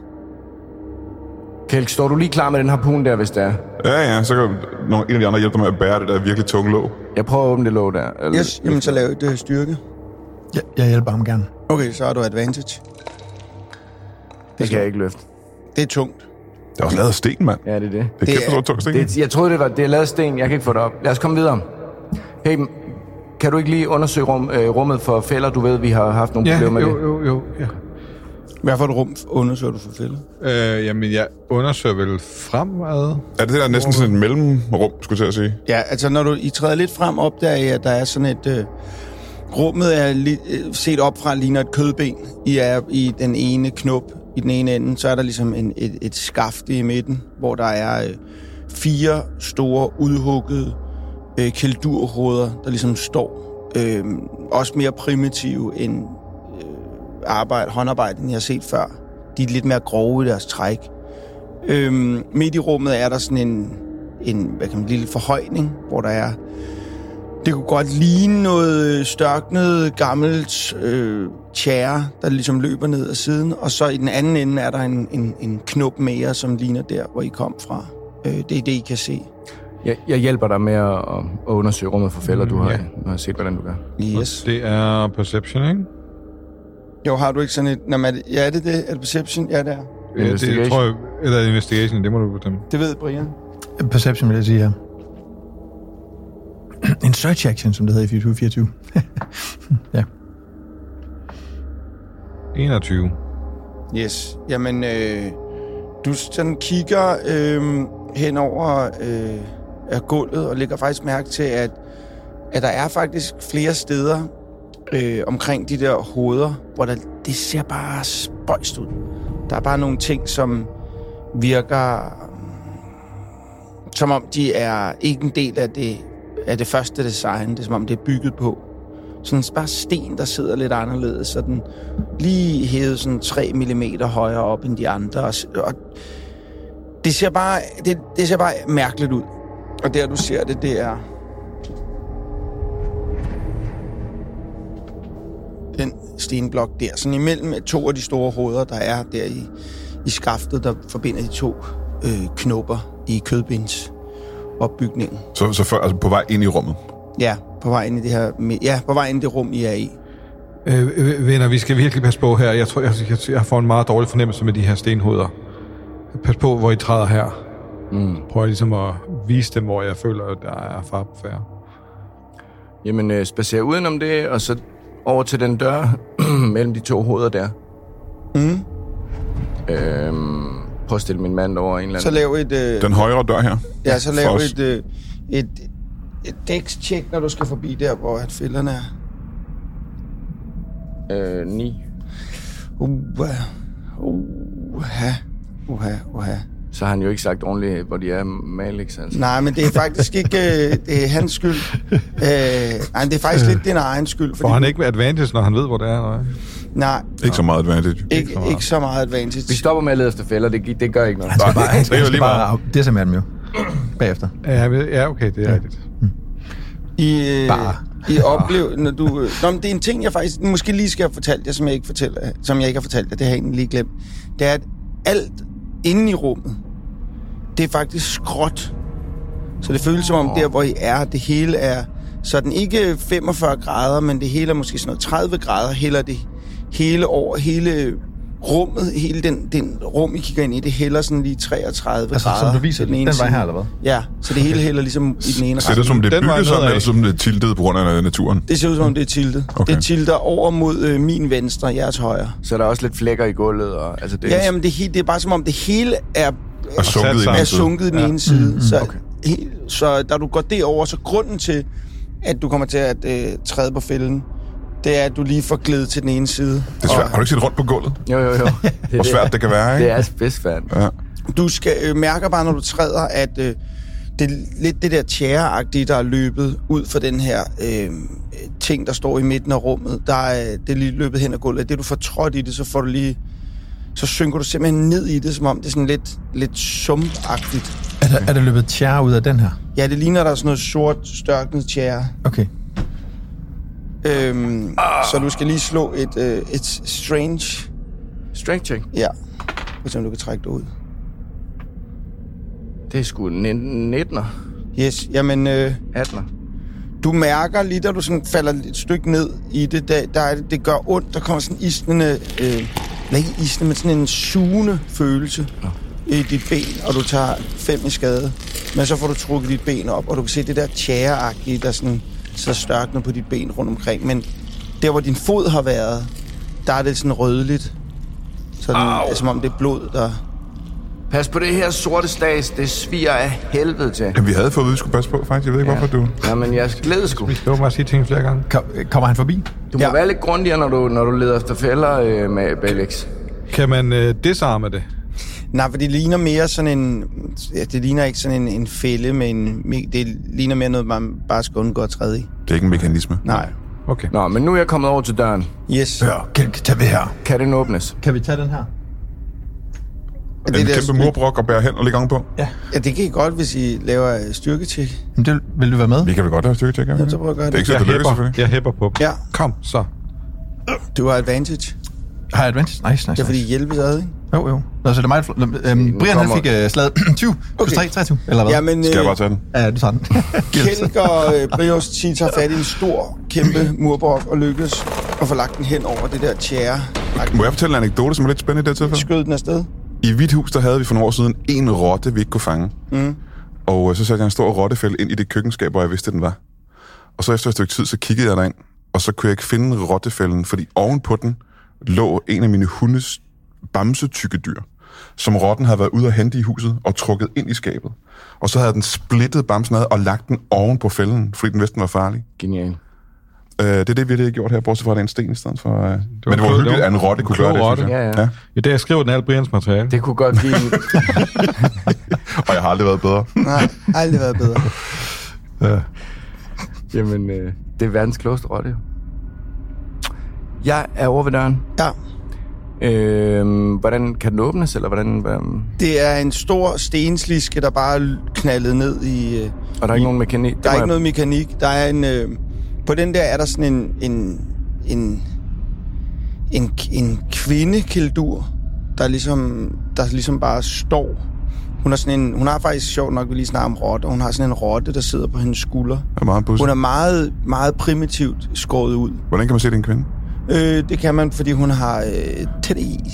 Kælk, står du lige klar med den harpun der, hvis det er? Ja, ja, så kan nogle, en af de andre hjælpe dig med at bære det der virkelig tunge låg. Jeg prøver at åbne det låg der. Eller, Yes, jamen så lav et øh, styrke. Jeg, jeg hjælper ham gerne. Okay, så har du advantage. Det kan jeg ikke løfte. Det er tungt. Det er også lavet af sten, mand. Ja, det er det. Det er Det kæft, er- så tung sten. det jeg troede, det var det er lavet af sten. Jeg kan ikke få det op. Lad os komme videre. Hey, kan du ikke lige undersøge rum, øh, rummet for fælder? Du ved, vi har haft nogle Ja, problemer med jo, det. jo, jo. Ja. Hvad for et rum undersøger du for fælder? Øh, jamen, jeg undersøger vel fremad. Er det det der næsten sådan et mellemrum, skulle jeg til at sige? Ja, altså når du I træder lidt frem, opdager I, at der er sådan et... Øh, rummet er li, øh, set op fra ligner et kødben. I er i den ene knop, i den ene ende. Så er der ligesom en, et, et skaft i midten, hvor der er øh, fire store udhuggede øh, keldurhoveder, der ligesom står. Øh, også mere primitive end øh, arbejde, håndarbejde, end jeg har set før. De er lidt mere grove i deres træk. Øh, midt i rummet er der sådan en, en hvad kan man, lille forhøjning, hvor der er... Det kunne godt ligne noget størknet, gammelt øh, tjære, der ligesom løber ned ad siden. Og så i den anden ende er der en, en, en knop mere, som ligner der, hvor I kom fra. Øh, det er det, I kan se. Jeg, jeg hjælper dig med at, at undersøge rummet for fælder. Du har, Ja. du har set, hvordan du gør. Yes. Det er perception, ikke? Jo, har du ikke sådan et... Nå, men er det, ja, er det det? Er det perception? Ja, det er. Ja, det Investigation. tror jeg... Eller investigation, det må du bestemme. Det ved Brian. Perception, vil jeg sige her. En search action, som det hedder i fireogtyve fireogtyve. Ja. enogtyve. Yes. Jamen, øh, du sådan kigger øh, hen over øh, af gulvet og lægger faktisk mærke til, at, at der er faktisk flere steder øh, omkring de der hoveder, hvor der, det ser bare spøjst ud. Der er bare nogle ting, som virker, som om de er ikke en del af det, af det første design. Det er som om, det er bygget på. Sådan bare sten, der sidder lidt anderledes, så den lige hævet sådan tre millimeter højere op end de andre. Og, og det ser bare, det, det ser bare mærkeligt ud. Og der du ser det, det er den stenblok der. Sådan imellem to af de store hoveder, der er der i, i skaftet, der forbinder de to øh, knopper i kødbens opbygningen. Så, så for, altså på vej ind i rummet. Ja, på vej ind i det her, ja, på vej ind i det rum, I er i. Øh, øh, venner, vi skal virkelig passe på her. Jeg tror, jeg, jeg, jeg får en meget dårlig fornemmelse med de her stenhoveder. Pas på, hvor I træder her. Mm. Prøv ligesom at vise dem, hvor jeg føler, at der er far på færre. Jamen, øh, spacer udenom det, og så over til den dør mellem de to hoveder der. Mm. Øhm, prøv at stille min mand over en eller Så anden. lav et... Øh, Den højre dør her. ja, så For lav os. et, øh, et, et dex-check, når du skal forbi der, hvor at fælderne er. Øh, ni. Uha, uha, uha, uha. Så har han jo ikke sagt ordentligt, hvor de er, Malix. Altså. Nej, men det er faktisk ikke øh, det er hans skyld. Øh, nej, det er faktisk lidt din egen skyld. Får han ikke med advantage, når han ved, hvor det er? Nej. Nej, Ikke så meget advantage. ikke, ikke så meget advantage. Vi stopper med at lede efter fælder, det, det gør ikke noget. Han skal bare, han skal, det er jo han skal lige bare det er med dem jo. Bagefter. Ja, men- ja, okay, det er rigtigt. I, øh, Bare. I oplever, når du... Øh, nå, men det er en ting, jeg faktisk måske lige skal have fortalt jer, som jeg ikke, fortæller, som jeg ikke har fortalt jer. Det har jeg egentlig lige glemt. Det er, at alt inde i rummet, det er faktisk skråt. Så Så det føles som om der, hvor I er, det hele er sådan ikke femogfyrre grader, men det hele er måske sådan noget tredive grader, hælder det hele over, hele rummet, hele den, den rum, I kigger ind i, det hælder sådan lige treogtredive Altså, grader. som du viser, den, den vej her, eller hvad? Ja, så det hele hælder ligesom i den ene Ser det som det Den vej bygget sådan, nedad. eller som det er tiltet på grund af naturen? Det ser ud som om, det er tiltet. Okay. Det tilter over mod øh, min venstre, jeres højre. Så er der også lidt flækker i gulvet. Og, altså, det er Ja, jamen, det, er helt, det er bare som om, det hele er, Og sunket i sat den er side. sunket i den Ja. ene side. Så, Okay. he, så da du går derover, så grunden til, at du kommer til at øh, træde på fælden, det er, at du lige får glædet til den ene side. Det er svært. Har du ikke set rundt på gulvet? Jo, jo, jo. Det er Hvor svært det kan være, Det ikke? er spidsvært. Ja. Du skal øh, mærker bare, når du træder, at øh, det er lidt det der tjæreagtige, der er løbet ud for den her øh, ting, der står i midten af rummet. Der er, det er lige løbet hen ad gulvet. Det du får trådt i det, så får du lige... Så synker du simpelthen ned i det, som om det er sådan lidt, lidt sumpagtigt. Er der, er der løbet tjære ud af den her? Ja, det ligner, der er sådan noget sort, størknet tjære. Okay. Øhm, så du skal lige slå et, øh, et strange... Strength check. Ja, hvis du kan trække det ud. Det er sgu nittener. Yes, jamen... Øh, attener. Du mærker lige, da du sådan falder et stykke ned i det, der, der er, det gør ondt. Der kommer sådan en isnende, øh, eller ikke isnende, men sådan en sugende følelse ja. i dit ben, og du tager fem i skade. Men så får du trukket dit ben op, og du kan se det der tjæreagtige, der sådan så størkner på dit ben rundt omkring. Men der, hvor din fod har været, der er det sådan rødligt. Sådan, altså, som om det er blod, der... Pas på det her sorte stads, det sviger af helvede til. Jamen, vi havde fået at vide, at vi skulle passe på, faktisk. Jeg ved ikke, Ja. hvorfor du... Jamen, jeg glæder sgu. Vi skal jo bare sige ting flere gange. Kom, kommer han forbi? Du må Ja. være lidt grundigere, når du, når du leder efter fælder øh, med Belix. Kan man øh, disarme det? Nej, for det ligner mere sådan en... Ja, det ligner ikke sådan en, en fælde, men det ligner mere noget, man bare skal undgå at træde i. Det er ikke en mekanisme. Nej. Okay. Nå, men nu er jeg kommet over til døren. Yes. Hør, kan, kan vi her? Kan den åbnes? Kan vi tage den her? Det En der kæmpe sty- murbrok og bære hen og ligge oven på. Ja, det kan I godt, hvis I laver styrketjek. Jamen, det, vil du være med? Vi kan vel godt have styrketjek, kan vi? Ja, så prøv at gøre Det er det. ikke så, Jeg det lykkes hæpper, selvfølgelig. jeg hæpper på dem. Ja, Kom, så. du har advantage. Har jeg advantage? Nice, nice, Det er fordi, I nice. hjælpes ad, ikke? Jo, jo. Nå, så det er mig, der... Øhm, Brian, han kommer- fik uh, slaget tyve. Okay. tre, treogtyve, eller hvad? Jamen, Skal jeg øh, bare tage den? Ja, du tager den. Kælk og øh, Brios ti tager fat i en stor, kæmpe murbrok og lykkes at få lagt den hen over det der tjære. Må jeg fortælle en anekdote, som er lidt spændende i det tilfælde? Skød den afsted. I Hvidt Hus, der havde vi for nogle år siden en rotte, vi ikke kunne fange. Mm. Og øh, så satte jeg en stor rottefælde ind i det køkkenskab, hvor jeg vidste, den var. Og så efter et stykke tid, så kiggede jeg derind, og så kunne jeg ikke finde rottefælden, fordi ovenpå den lå en af mine hundes bamsetykkedyr, som rotten havde været ude at hente i huset og trukket ind i skabet. Og så havde den splittet bamsen ad og lagt den oven på fælden, fordi den vidste, den var farlig. Genial. Øh, det er det, vi har gjort her, bortset fra, at det er en sten i stedet for... Øh... Men det var klog- hyggeligt, det var at en rotte en kunne klog gøre det, rotte. synes jeg. Ja, ja. I dag skriver den alt Brians materiale. Det kunne godt give en... Og jeg har aldrig været bedre. Nej, aldrig været bedre. Ja. Jamen, øh, det er verdens klogeste rotte, jo. Jeg er over ved døren. Ja, Øh, hvordan kan den åbnes, eller hvordan... hvordan... det er en stor stensliske, der bare er knaldet ned i... Øh, Og der er ikke nogen mekanik? der er ikke noget mekanik. Der er en... Øh, på den der er der sådan en... en, en en, en kvindekildur, der ligesom, der ligesom bare står. Hun, er sådan en, hun har faktisk sjovt nok, vi lige snakker om rotte, og hun har sådan en rotte, der sidder på hendes skulder. Det er meget pudsigt. Hun er meget, meget primitivt skåret ud. Hvordan kan man se, det er en kvinde? Øh, det kan man, fordi hun har øh, titties.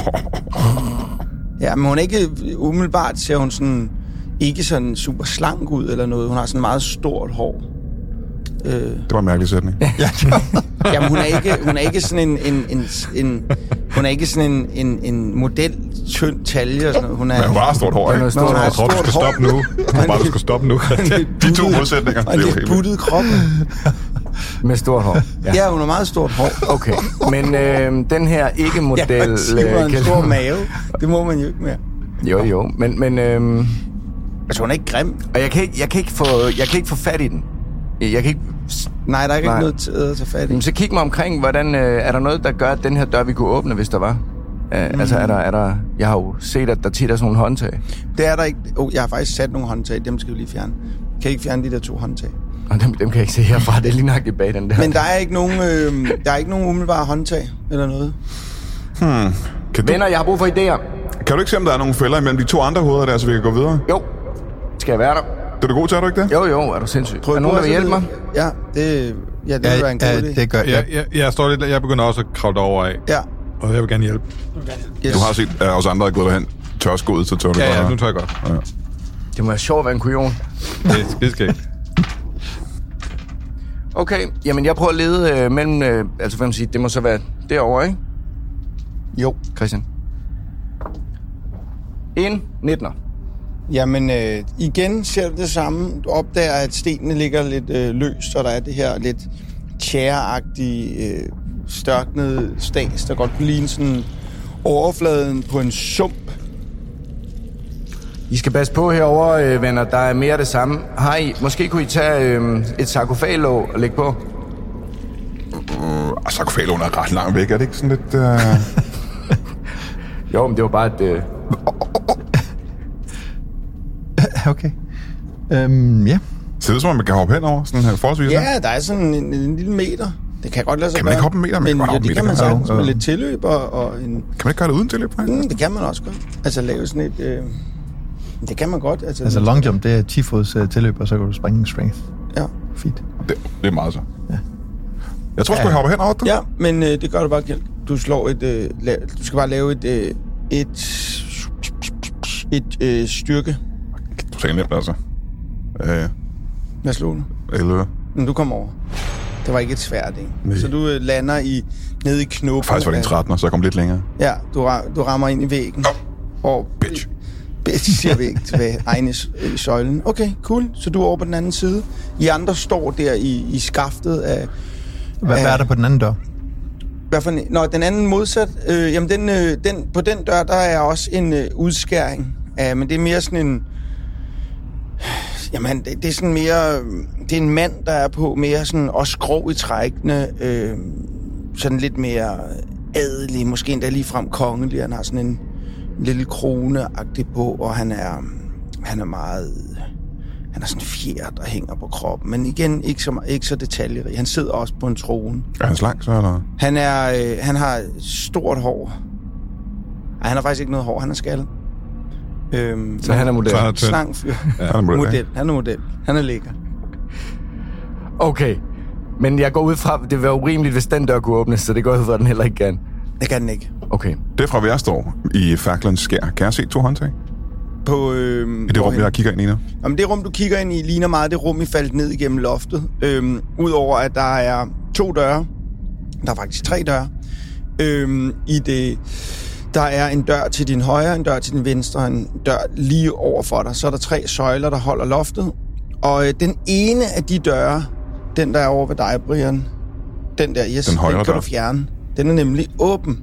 Ja, men hun er ikke... Umiddelbart ser hun sådan... Ikke sådan super slank ud eller noget. Hun har sådan meget stort hår. Øh, Det var en mærkelig sætning. jamen, hun er ikke, hun er ikke sådan en... en, en, en hun er ikke sådan en, en, en model tynd talje og sådan noget. Hun er... Men hun har stort hår, Den er ikke? stor, hun har Jeg et tror, du stort skal hår. stoppe nu. Jeg tror bare, du skal stoppe nu. De to modsætninger. Og en Det er jo lidt helt buttet krop. Med stort hår. Ja. Ja, hun har meget stort hår. Okay, men øh, den her ikke-model... Ja, man siger, øh, en stor mave. Det må man jo ikke mere. Jo, jo, men... men øh, Altså, hun er ikke grim. og jeg kan, ikke, jeg, kan ikke få, jeg kan ikke få fat i den. Jeg kan ikke... Nej, der er ikke Nej. noget til at tage fat i. Jamen, så kig mig omkring, hvordan... Øh, er der noget, der gør, at den her dør, vi kunne åbne, hvis der var? Uh, mm. Altså, er der, er der... Jeg har jo set, at der tit er sådan nogle håndtag. Det er der ikke. Oh, jeg har faktisk sat nogle håndtag. Dem skal vi lige fjerne. Kan I ikke fjerne de der to håndtag? Og dem, dem kan jeg ikke se herfra. Det er lige nøjagtigt bag den der. Men der er ikke nogen, øh, der er ikke nogen umiddelbare håndtag eller noget. Hmm. Kan, du, Venner, jeg har brug for idéer. kan du ikke se, om der er nogle fælder imellem de to andre hoveder der, så vi kan gå videre? Jo. Skal jeg være der? er du god til, er du ikke det? Jo, jo, er du sindssyg. Prøv, er nogen, der vil hjælpe mig? Ja, det, ja, det Ja, vil være en god ja, idé. det gør Jeg, jeg. jeg, jeg, står lidt, jeg begynder også at kravle over af, Ja, og jeg vil gerne hjælpe. yes. Du har set at os andre er gået hen tørskoet, så tør du Ja, godt. ja, hva'? nu tør jeg godt. Ja. Det må være sjovt at være en kujon. Det er skidskægt. Okay, jamen jeg prøver at lede øh, mellem... Øh, altså, hvad man siger, det må så være derovre, ikke? Jo. Christian. En nittener. Jamen, øh, igen ser du det samme. Du opdager, at stenene ligger lidt øh, løst, og der er det her lidt tjæreagtige, øh, størknede stas, der godt kunne ligne sådan overfladen på en sump. I skal passe på herover, øh, venner. Der er mere af det samme. Har I, måske kunne I tage øh, et sarkofaglåg og lægge på? Og sarkofaglån er ret langt væk, er det ikke sådan lidt... Uh... Jo, men det var bare et... Øh... Okay. Øhm, ja. Ser det ud som om, man kan hoppe henover, sådan her forholdsvis? her? Ja, der er sådan en, en lille meter. Det kan godt lade sig Kan man ikke gøre. hoppe en meter? Man Men kan godt ja, hoppe det en kan man meter. sagtens Ja, med ja. lidt tilløb og, og en... Kan man ikke gøre det uden tilløb? Mm, det kan man også godt. Altså lave sådan et... Øh, det kan man godt. Altså, Altså long jump, det er ti fods uh, tilløb, og så kan du springe en strength. Ja. Feet. Det, det er meget så. Ja. Jeg tror sgu, jeg hopper henover, du. Ja, men øh, det gør du bare, Kjeld. Du slår et... Øh, la- du skal bare lave et... Øh, et... Et øh, styrke. Du sagde nemt, altså. Øh, Hvad slog du? elleve. Men du kommer over. Det var ikke et svært, ikke? Nej. Så du øh, lander i, nede i knoppen. Faktisk var det en af- tretten, så jeg kom lidt længere. Ja, du, ra- du rammer ind i væggen. Og Bitch. Bitch, siger vi ikke tilbage. Egen i, i søjlen. Okay, cool. Så du er over på den anden side. I andre står der i, i skaftet af... Hvad, af, hvad er der på den anden dør? Hvad for en, nå, den anden modsat. Øh, jamen, den, øh, den, på den dør, der er også en øh, udskæring. Ja, men det er mere sådan en... Jamen, det, det er sådan mere... Det er en mand, der er på mere sådan også grov i trækkene. Øh, sådan lidt mere adelig, måske endda ligefrem kongelig. Han har sådan en lille krone-agtig på, og han er, han er meget... Han er sådan fjer, der hænger på kroppen. Men igen, ikke så, ikke så detaljerig. Han sidder også på en trone. Er han slank, så eller? Han, er, øh, han har stort hår. Ej, han har faktisk ikke noget hår. Han er skaldet. Øhm, Så han er model. Så han er tynd. slank fyr. Ja, han er model. model. Han er model. Han er lækker. Okay. Men jeg går ud fra, det var urimeligt, hvis den dør kunne åbnes, så det går ud fra, at den heller ikke kan. Det kan den ikke. Okay. Det er fra, hvor jeg står i Faklerens skær. Kan jeg se to håndtag? På, øhm, I det rum, hvorhen? jeg kigger ind i nu? Jamen, det rum, du kigger ind i, ligner meget det rum, I faldt ned igennem loftet. Øhm, Udover at der er to døre. Der er faktisk tre døre. Øhm, I det... Der er en dør til din højre, en dør til din venstre, og en dør lige over for dig. Så er der tre søjler, der holder loftet. Og øh, den ene af de døre, den der er over ved dig, Brian, den der, yes, Den højre den kan dør. du fjerne. Den er nemlig åben.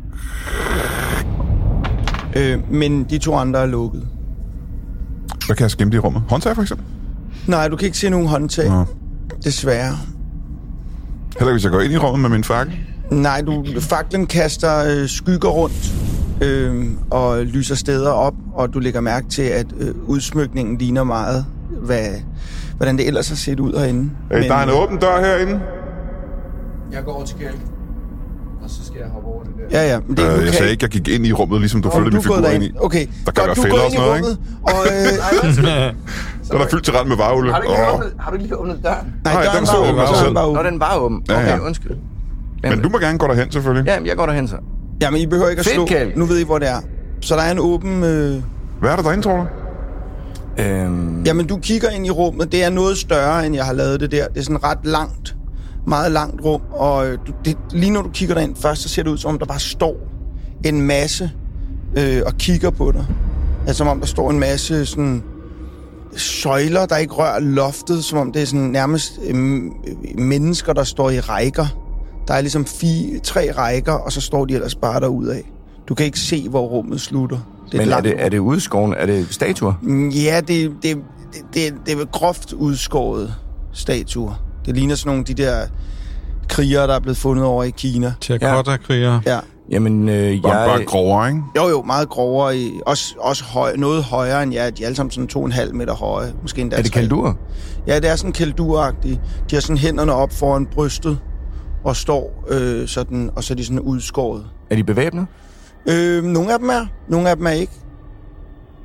Øh, men de to andre er lukket. Hvad kan jeg skimte i rummet? Håndtag, for eksempel? Nej, du kan ikke se nogen håndtag. Nå. Desværre. Heller hvis jeg går ind i rummet med min fakkel. Nej, du, faklen kaster øh, skygger rundt øh, og lyser steder op, og du lægger mærke til, at øh, udsmykningen ligner meget, hvad, hvordan det ellers har set ud herinde. Hey, der er en åben dør herinde. Jeg går over til Kjeld. Og så skal jeg hoppe over det der. Ja, ja. Men det, Øh, du jeg kan sagde ikke, jeg gik ind i rummet, ligesom du Nå, følte du min er gået figur ind derind. i. Okay, Der kan godt, være du går fælder ind i og sådan noget, rummet, og... Øh, Den er fyldt til rand med varule. Har du, ikke Åh. åbnet, har du ikke lige åbnet døren? nej, Nej, døren den var så åben. åben af sig Døren selv. var Nå, åben. den var åben. Ja, Okay, ja. undskyld. Men du må gerne gå derhen, selvfølgelig. Ja, jeg går derhen så. Jamen, I behøver ikke at Fedt, slå. Kjeld. Nu ved I, hvor det er. Så der er en åben... Øh... Hvad er der derinde, tror du? Øhm, Jamen, du kigger ind i rummet. Det er noget større, end jeg har lavet det der. Det er sådan ret langt. Meget langt rum. Og øh, du, det, lige når du kigger derind først, så ser det ud, som om der bare står en masse øh, og kigger på dig. Altså, som om der står en masse sådan søjler, der ikke rører loftet. Som om det er sådan nærmest øh, mennesker, der står i rækker. Der er ligesom fire, tre rækker, og så står de ellers bare derudad. Du kan ikke se, hvor rummet slutter. Det men er langt det, rum. er det udskåren? Er det statuer? Ja, det, det, det, det, det er groft udskåret statuer. Det ligner sådan nogle af de der krigere, der er blevet fundet over i Kina. Terracotta-kriger. Ja. Jamen, øh, Bare, jeg... bare grovere, ikke? Jo, jo, meget grovere. I, også også høj, noget højere end jer. De er alle sammen sådan to og en halv meter høje. Måske endda Er det tre. kaldur? Ja, det er sådan kælduragtigt. De har sådan hænderne op foran brystet og står øh, sådan, og så er de sådan udskåret. Er de bevæbnet? Øh, nogle af dem er, nogle af dem er ikke.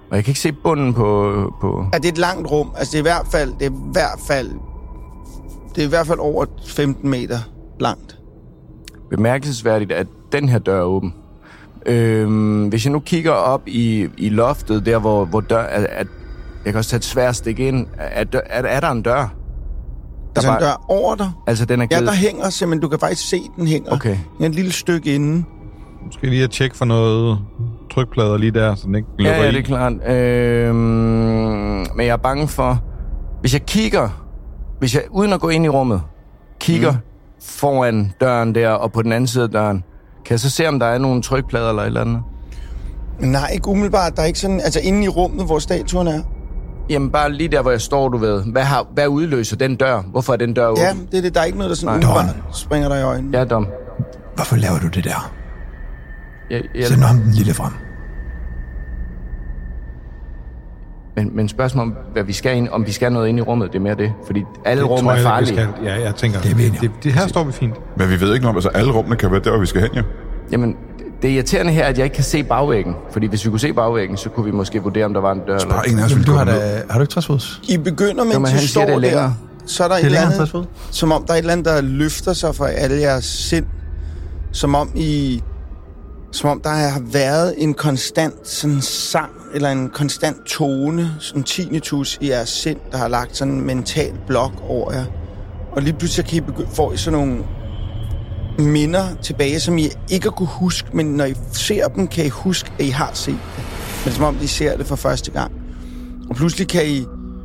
Og jeg kan ikke se bunden på... på... Ja, det er et langt rum. Altså, det er i hvert fald... Det er i hvert fald... Det er i hvert fald over femten meter langt. Bemærkelsesværdigt, at den her dør er åben. Øhm, hvis jeg nu kigger op i, i loftet, der hvor, hvor dør... At, at, jeg kan også tage et svært stik ind. Er, er, er, er der en dør? Der altså bare, en dør over dig? Altså, den er givet... Ja, der hænger simpelthen... Du kan faktisk se, den hænger. Okay. En lille stykke inden. Måske lige at tjekke for noget trykplader lige der, så den ikke lukker Ja, ja, i. det er klart. Øhm, men jeg er bange for... Hvis jeg kigger... Hvis jeg, uden at gå ind i rummet, kigger mm. foran døren der, og på den anden side af døren, kan jeg så se, om der er nogle trykplader eller et eller andet? Nej, ikke umiddelbart. Der er ikke sådan... Altså, inde i rummet, hvor statuen er. Jamen, bare lige der, hvor jeg står, du ved. Hvad, har, hvad udløser den dør? Hvorfor er den dør åben? Ja, det er det. Der er ikke noget, der sådan umiddelbart springer dig i øjnene. Ja, Dom. Hvorfor laver du det der? Jeg, jeg... Send ham den lille frem. Men, men spørgsmål om, hvad vi skal ind, om vi skal noget ind i rummet, det er mere det. Fordi alle Det rum tror er jeg, farlige. vi skal. Ja, jeg tænker, Det er vi enige om. det, det her står vi fint. Men vi ved ikke noget om, altså alle rummene kan være der, hvor vi skal hen, jo. Jamen, det irriterende her er, at jeg ikke kan se bagvæggen. Fordi hvis vi kunne se bagvæggen, så kunne vi måske vurdere, om der var en dør. Bare Eller... en af os Jamen, vil du gå har, ned. da, har du ikke tres fods? I begynder, Jo, men mens han I siger, står det er der, længere. så er der Det et er eller længere end andet, tres fod. som om der er et eller andet, der løfter sig fra alle jeres sind. Som om I... Som om der har været en konstant sådan sang, eller en konstant tone, sådan tinnitus i jeres sind, der har lagt sådan en mental blok over jer. Og lige pludselig kan I begynde, får I sådan nogle minder tilbage, som I ikke har kunne huske, men når I ser dem, kan I huske, at I har set det. Men som om I ser det for første gang. Og pludselig kan I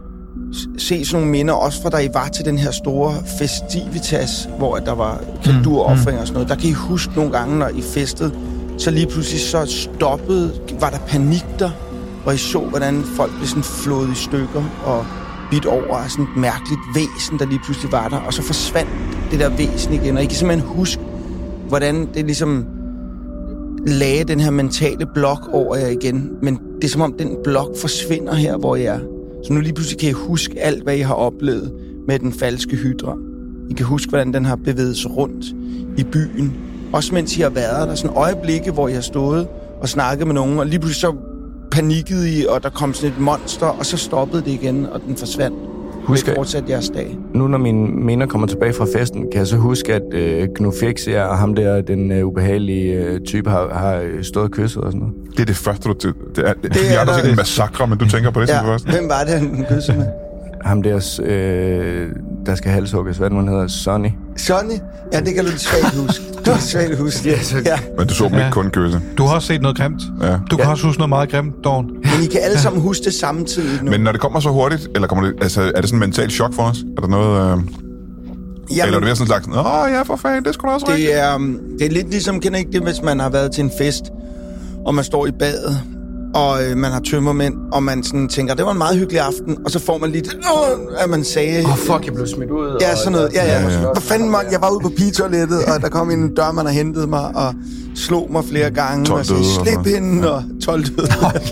se sådan nogle minder, også fra da I var til den her store festivitas, hvor der var kalduroffringer og sådan noget. Der kan I huske nogle gange, når I festede, så lige pludselig så stoppede, var der panik der, hvor I så, hvordan folk blev sådan flået i stykker og bidt over af sådan et mærkeligt væsen, der lige pludselig var der, og så forsvandt det der væsen igen, og I kan simpelthen huske, hvordan det ligesom lagde den her mentale blok over jer igen, men det er som om den blok forsvinder her, hvor I er. Så nu lige pludselig kan I huske alt, hvad I har oplevet med den falske hydra. I kan huske, hvordan den har bevæget sig rundt i byen, også mens I har været der. Sådan øjeblikke, hvor I har stået og snakket med nogen, og lige pludselig så panikkede I, og der kom sådan et monster, og så stoppede det igen, og den forsvandt. Husk, at fortsætte jeres dag. Nu når mine minder kommer tilbage fra festen, kan jeg så huske, at øh, Knufix og ham der, den øh, ubehagelige øh, type, har, har stået og kysset og sådan noget. Det er det første, du... Det er, det, Det vi er har aldrig der- set en massakre, men du tænker på det som det Ja, første. hvem var det, han kyssede med? Ham der, øh, der skal halshugges, hvad den hedder, Sonny. Sonny? Ja, det kan du svagt huske. Du kan svagt huske. Ja, så- Ja. Men du så dem Ja. ikke kun kysse. Du har også set noget grimt. Ja. Du kan Ja. også huske noget meget grimt, Dawn. Men I kan alle sammen huske det samtidig nu. Men når det kommer så hurtigt, eller kommer det, altså, er det sådan en mental chok for os? Er der noget... Øh, Jamen, eller er det mere sådan en slags... Åh, ja, for fanden, det skulle da også rigtigt. det er, um, det er lidt ligesom, kender I ikke det, hvis man har været til en fest, og man står i badet, og øh, man har tømmermænd, og man sådan tænker, det var en meget hyggelig aften, og så får man lige det, øh, at man sagde... Åh, oh, fuck, jeg blev smidt ud. Ja, sådan noget. Ja, ja. Ja, ja. Hvad fanden, man? Jeg var ude på pigetoilettet, og der kom en dørmand og hentede mig, og slog mig flere gange, tolv og sagde, døde, og slip sådan hende, og tolv døde.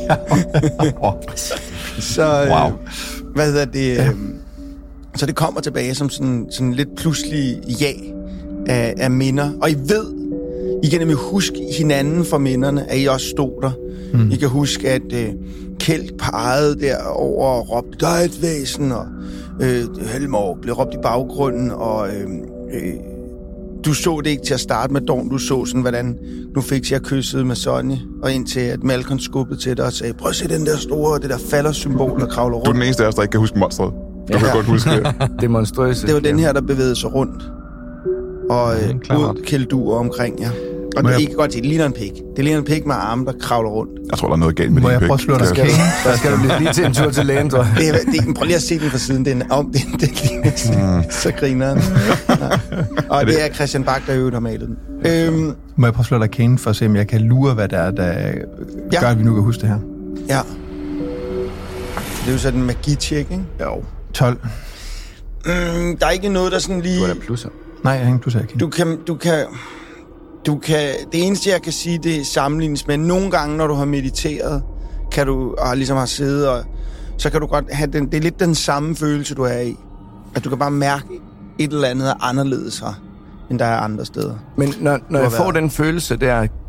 Så, øh, Wow. hvad hedder det? Øh, så det kommer tilbage som sådan, sådan lidt pludselig ja af, af minder. Og I ved, I kan nemlig huske hinanden fra minderne, at I også stod der. Mm. I kan huske, at øh, Kjeld pegede derover og råbte, der er et væsen, og øh, Helmor blev råbt i baggrunden, og øh, øh, du så det ikke til at starte med, Dawn. Du så sådan, hvordan nu fik jeg kysset med Sonny, og indtil at Malcolm skubbede til dig og sagde, prøv at se den der store, det der faldersymbol, der kravler Du er den rundt. eneste af os, der ikke kan huske monstret. Du kan Ja. godt huske det. Demonstrøse. Det var den her, der bevægede sig rundt. Og øh, en klar ret. ud kælduer omkring jer. Og Må det er jeg- ikke godt, det ligner en pik. Det ligner en pik med arme, der kravler rundt. Jeg tror, der er noget galt med Må din jeg pik. prøve at slå dig Det- skæg? Der skal du lige, lige til en tur til lægen, tror jeg. Det er, det er, prøv lige at se den fra siden. Den, om, den, den ligner sådan, så griner den. Ja. Og det er Christian Bach, der øvrigt har malet den. Øhm, Må jeg prøve at slå dig kane for at se, om jeg kan lure, hvad der er, der Ja. gør, at vi nu kan huske det her? ja. Det er jo sådan en magi-check, ikke? Jo. tolv. Mm, der er ikke noget, der sådan lige... Du er der plusser. Nej, jeg har ingen plus her. Du kan, du kan, du kan, det eneste, jeg kan sige, det er sammenlignes med, nogle gange, når du har mediteret, kan du, og ligesom har siddet, og, så kan du godt have den, det er lidt den samme følelse, du er i. At du kan bare mærke, et eller andet er anderledes her, end der er andre steder. Men når, når har jeg får været- den følelse der,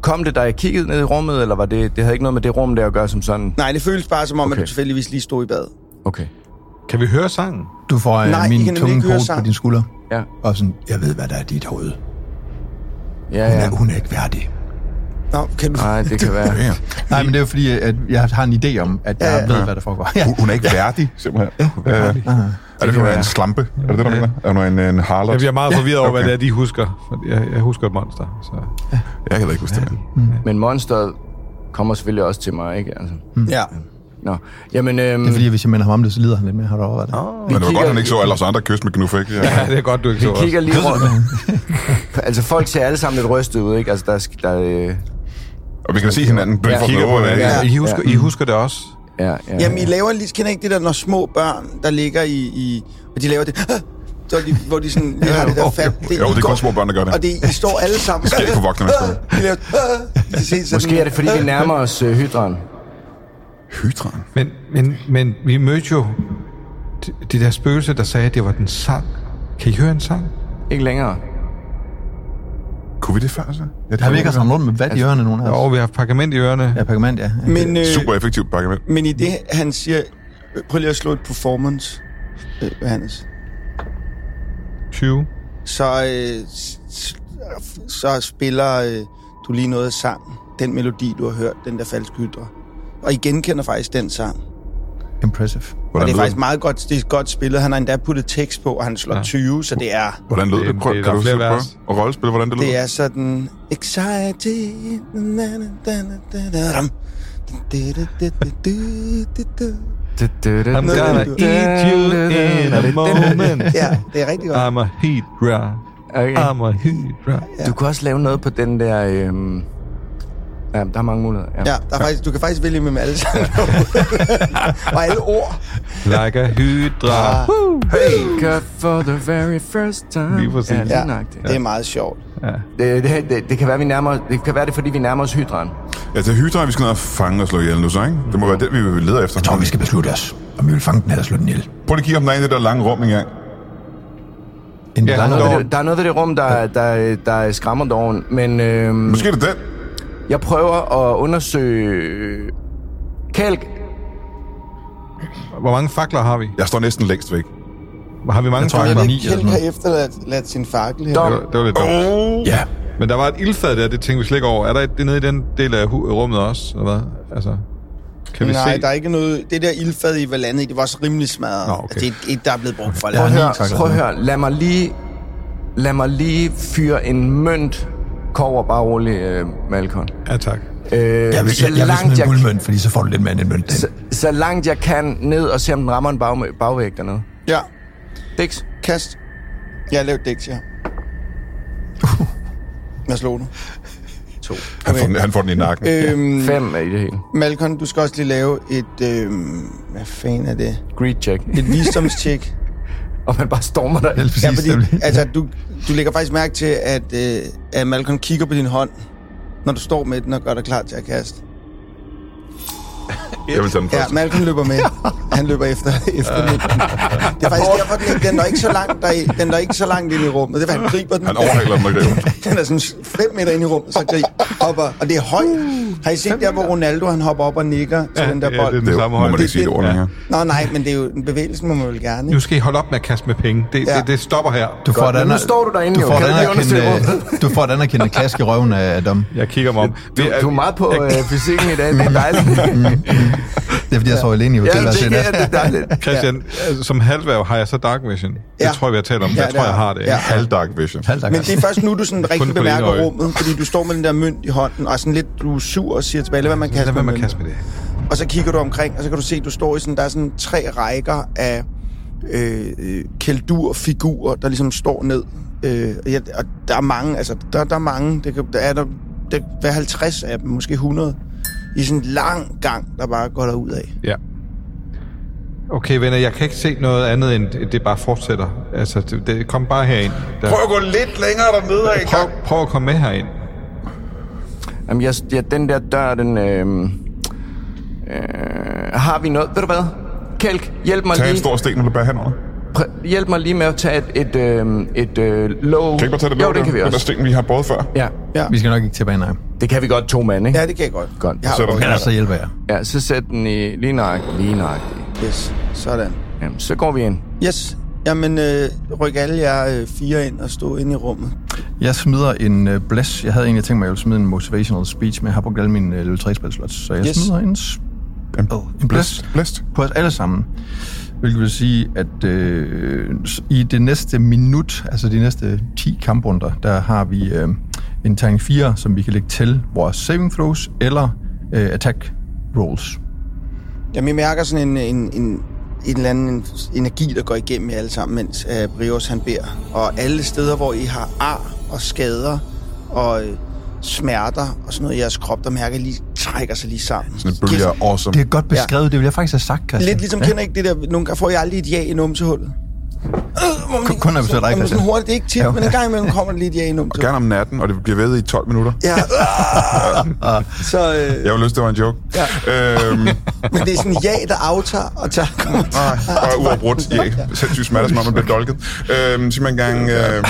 kom det, da jeg kiggede ned i rummet, eller var det, det havde ikke noget med det rum der at gøre som sådan? Nej, det føles bare som om, okay. at du tilfældigvis lige stod i bad. Okay. Kan vi høre sangen? Du får Nej, uh, min tunge hoved på din skulder. Ja. Og sådan, jeg ved, hvad der er i dit hoved. Ja, Hun ja. er, hun er ikke værdig. Nå, kan du... Nej, det kan være. Ja. Nej, men det er jo fordi, at jeg har en idé om, at jeg Ja, ved, ja. hvad der foregår. Ja. Hun, hun er ikke værdig, simpelthen. Ja, øh, er det, det kan er være. en slampe? Er det det, der mener? Er du en, en harlot? Jeg bliver meget forvirret over, Okay. hvad det er, de husker. For Jeg, jeg husker et monster. Så. Jeg kan da ikke huske det. Men monsteret kommer selvfølgelig også til mig, ikke? Altså. Ja. Nå, jamen... Øhm, Det er fordi, hvis jeg minder ham om det, så lider han lidt mere. Har du overvejet det? Men det var kigger- godt, han ikke så alle os andre kysse med Knuff, ikke? Ja, det er godt, du ikke Vi så kigger også. lige rundt. Altså, folk ser alle sammen lidt rystet ud, ikke? Altså, der er... Der, er, øh, Og vi kan se hinanden. Du Ja. får Kigger på noget, det. ikke? Ja. I, husker, I husker det også? ja, ja, Jamen, I laver lige... Kender ikke det der, når små børn, der ligger i... i og de laver det... Så de, hvor de sådan... De har det der fat... Jo, det er kun små børn, der gør det. Og det, I står alle sammen... Det sker ikke for voksne mennesker. De laver... De ser sådan, Måske er det, fordi vi nærmer os øh, hydran. Hydran. Men, men, men vi mødte jo de, de der spøgelser, der sagde, at det var den sang. Kan I høre en sang? Ikke længere. Kunne vi det før, så? Ja, det Har vi ikke haft rundt med vat i ørerne, nogen af os? Jo, vi har haft pergament i ørerne. Ja, pergament, ja. Men, øh, Super effektivt bakkement. men i det, han siger... Prøv lige at slå et performance, øh, Johannes. tyve. Så, øh, s- så spiller øh, du lige noget af sangen. Den melodi, du har hørt, den der falske hydra. Og I genkender faktisk den sang. Impressive. Og det er lyder faktisk meget godt, det er godt spillet. Han har endda puttet tekst på, og han slår Ja. tyve, så det er... Hvordan lød Det- det? Prøv, det er kan der du flere sige på? vers. Og rollespil, hvordan det lød? Det er sådan... Anxiety... I'm gonna eat you in a moment. Ja, det er rigtig godt. I'm a hydra. Okay. I'm a hydra. Du kan også lave noget på den der... Øhm... Ja, der er mange muligheder. Ja, der er faktisk, du kan faktisk vælge med alle sammen. Og alle ord. Like a hydra. Hey, cut for the very first time. Lige præcis. Ja, lige Ja, nøjagtigt. det er meget sjovt. Det, det, det, det, kan være, vi nærmer, det kan være det, fordi vi nærmer os hydran. Ja, til hydra, vi skal ned og fange og slå ihjel nu, så, ikke? Det må være det, vi leder efter. Jeg tror, vi skal beslutte os, om vi vil fange den eller slå den ihjel. Prøv lige at kigge om der er en i det der lange rum engang. En Ja, lang Der er, noget Nå. ved det, der er noget ved det rum, der, der, der skræmmer doven, men øhm, Måske er det den. jeg prøver at undersøge... Kælk, Hvor mange fakler har vi? Jeg står næsten længst væk. Har vi mange Jeg tror, fakler? jeg Det ni er eller Kjeld sådan har efterladt ladt sin fakkel her. Dom. Det var, det var lidt dumt. Ja. Men der var et ildfad der, det tænkte vi slet ikke over. Er der et, det nede i den del af hu- rummet også, eller hvad? Altså, kan vi Nej, se? der er ikke noget... Det der ildfad i Valandi, det var også rimelig smadret. Nå, okay. Det er et, der er blevet brugt for at prøv lave. at høre, tak. prøv at høre. Lad mig lige, lad mig lige fyre en mønt kover, bare rolig, øh, Malcolm. Ja, tak. Øh, Jeg vil, så, jeg, jeg vil langt smide en jeg, guldmønt, fordi så får du lidt mere end en mønt. så, så langt jeg kan ned og se, om den rammer en bag, bagvæg dernede. Ja, Dix. kast. Jeg har lavet dæks, ja. Hvad slog du? To. Han, får den, han får den i nakken. Øhm, Fem er i det hele. Malcolm, du skal også lige lave et... Øhm, hvad fanden er det? Greed check. Et visdomstjek. Og man bare stormer dig. Ja, præcis, Ja, fordi nemlig. altså, du, du lægger faktisk mærke til, at, øh, at Malcolm kigger på din hånd, når du står med den og gør dig klar til at kaste. Jeg vil tage den Ja, først. Malcolm løber med. Han løber efter, efter den. Det er faktisk derfor, den, den er ikke så langt deri, den er ikke så langt ind i rummet. Det er, han griber den. Han overhaler den og griber. Den er sådan fem meter ind i rummet, så grib hopper. Og det er højt. Har I set der, hvor Ronaldo han hopper op og nikker til den der ja, bold? det er den Det er jo- samme må højde. man ikke sige det ord længere. Nå nej, men det er jo en bevægelse, må man vel gerne. Nu Ikke? skal I holde op med at kaste med penge. Det, Ja. det, det stopper her. Du får Godt, men et nu aner- står du derinde, du jo. får Kan et du lige undersøge anerkendende, du får et anerkendende klask i røven af af dem. Jeg kigger mig om. Du, du er meget på øh, fysikken i dag. Det er dejligt. Det er fordi, jeg så Eleni i Ja, hotellet. det, det, det er dejligt. Christian, ja. som halvværv har jeg så dark vision. Det Ja. tror jeg, vi har talt om. Ja, Jeg det tror, jeg har- har det. ja. Halv dark vision. Men det er først nu, du sådan rigtig på det ene bemærker øje. rummet, fordi du står med den der mønt i hånden, og sådan lidt, du er sur og siger tilbage, lad være med at kaste Lad være med med at kaste med mønten. det. Og så kigger du omkring, og så kan du se, at du står i sådan, der er sådan tre rækker af øh, øh, keldur-figurer, der ligesom står ned. Øh, og, ja, og der er mange, altså, der, der er mange, det kan, der er der, der kan være halvtreds af dem, måske hundrede, i sådan en lang gang, der bare går derud af. Ja. Okay, venner, jeg kan ikke se noget andet, end det bare fortsætter. Altså, det, det kom bare herind. Der. Prøv at gå lidt længere dernede af. Prøv, prøv at komme med herind. Jamen, jeg, ja, den der dør, den... Øh, øh, har vi noget? Ved du hvad? Kælk, hjælp mig Tag en lige. stor sten, og bære henover. Prøv, hjælp mig lige med at tage et, et, øh, et øh, låg. Kan ikke bare tage det Jo, låg, det kan vi der? også. Den der sten, vi har båret før. Ja. Ja. Vi skal nok ikke tilbage, nej. Det kan vi godt to mand, ikke? Ja, det kan jeg godt. Godt. Jeg har Så er der- prøvet. Ellers så hjælper jeg. Ja, så sæt den i lige nøjagtigt. Lige nøjagtigt. Yes, sådan. Jamen, så går vi ind. Yes, jamen øh, ryk alle jer øh, fire ind og stå inde i rummet. Jeg smider en uh, bless. Jeg havde egentlig tænkt mig, at jeg ville smide en motivational speech, men jeg har brugt alle mine uh, level tre spilslots. Så jeg Yes. smider en, s- En, oh, en bless Blæst. på os alle sammen. Hvilket vil sige, at øh, i det næste minut, altså de næste ti kamprunder, der har vi øh, en terning fire, som vi kan lægge til vores saving throws eller øh, attack rolls. Jamen, jeg mærker sådan en, en, en, en eller anden energi, der går igennem jer alle sammen, mens uh, Brios han beder. Og alle steder, hvor I har ar og skader og øh, smerter og sådan noget i jeres krop, der mærker I lige trækker sig lige sammen. Sådan en bølge af awesome. Det er godt beskrevet, ja. Det vil jeg faktisk have sagt, Christian. Lidt ligesom, ja. Kender ikke det der, nogle gange får I aldrig et ja i numsehullet. Øh, Kun- kun når vi ser dig, Jamen, Christian. sådan hurtigt, det er ikke tit, Jo. men en gang imellem kommer der lige et ja i Og numsehullet. gerne om natten, og det bliver ved i tolv minutter. Ja. Så, øh, Jeg vil lyst, det var en joke. Ja. Øhm, men det er sådan ja, der aftager og tager. nej, og uafbrudt. Ja, sindssygt smerter, som om man bliver dolket. Øhm, sig mig engang... Øh,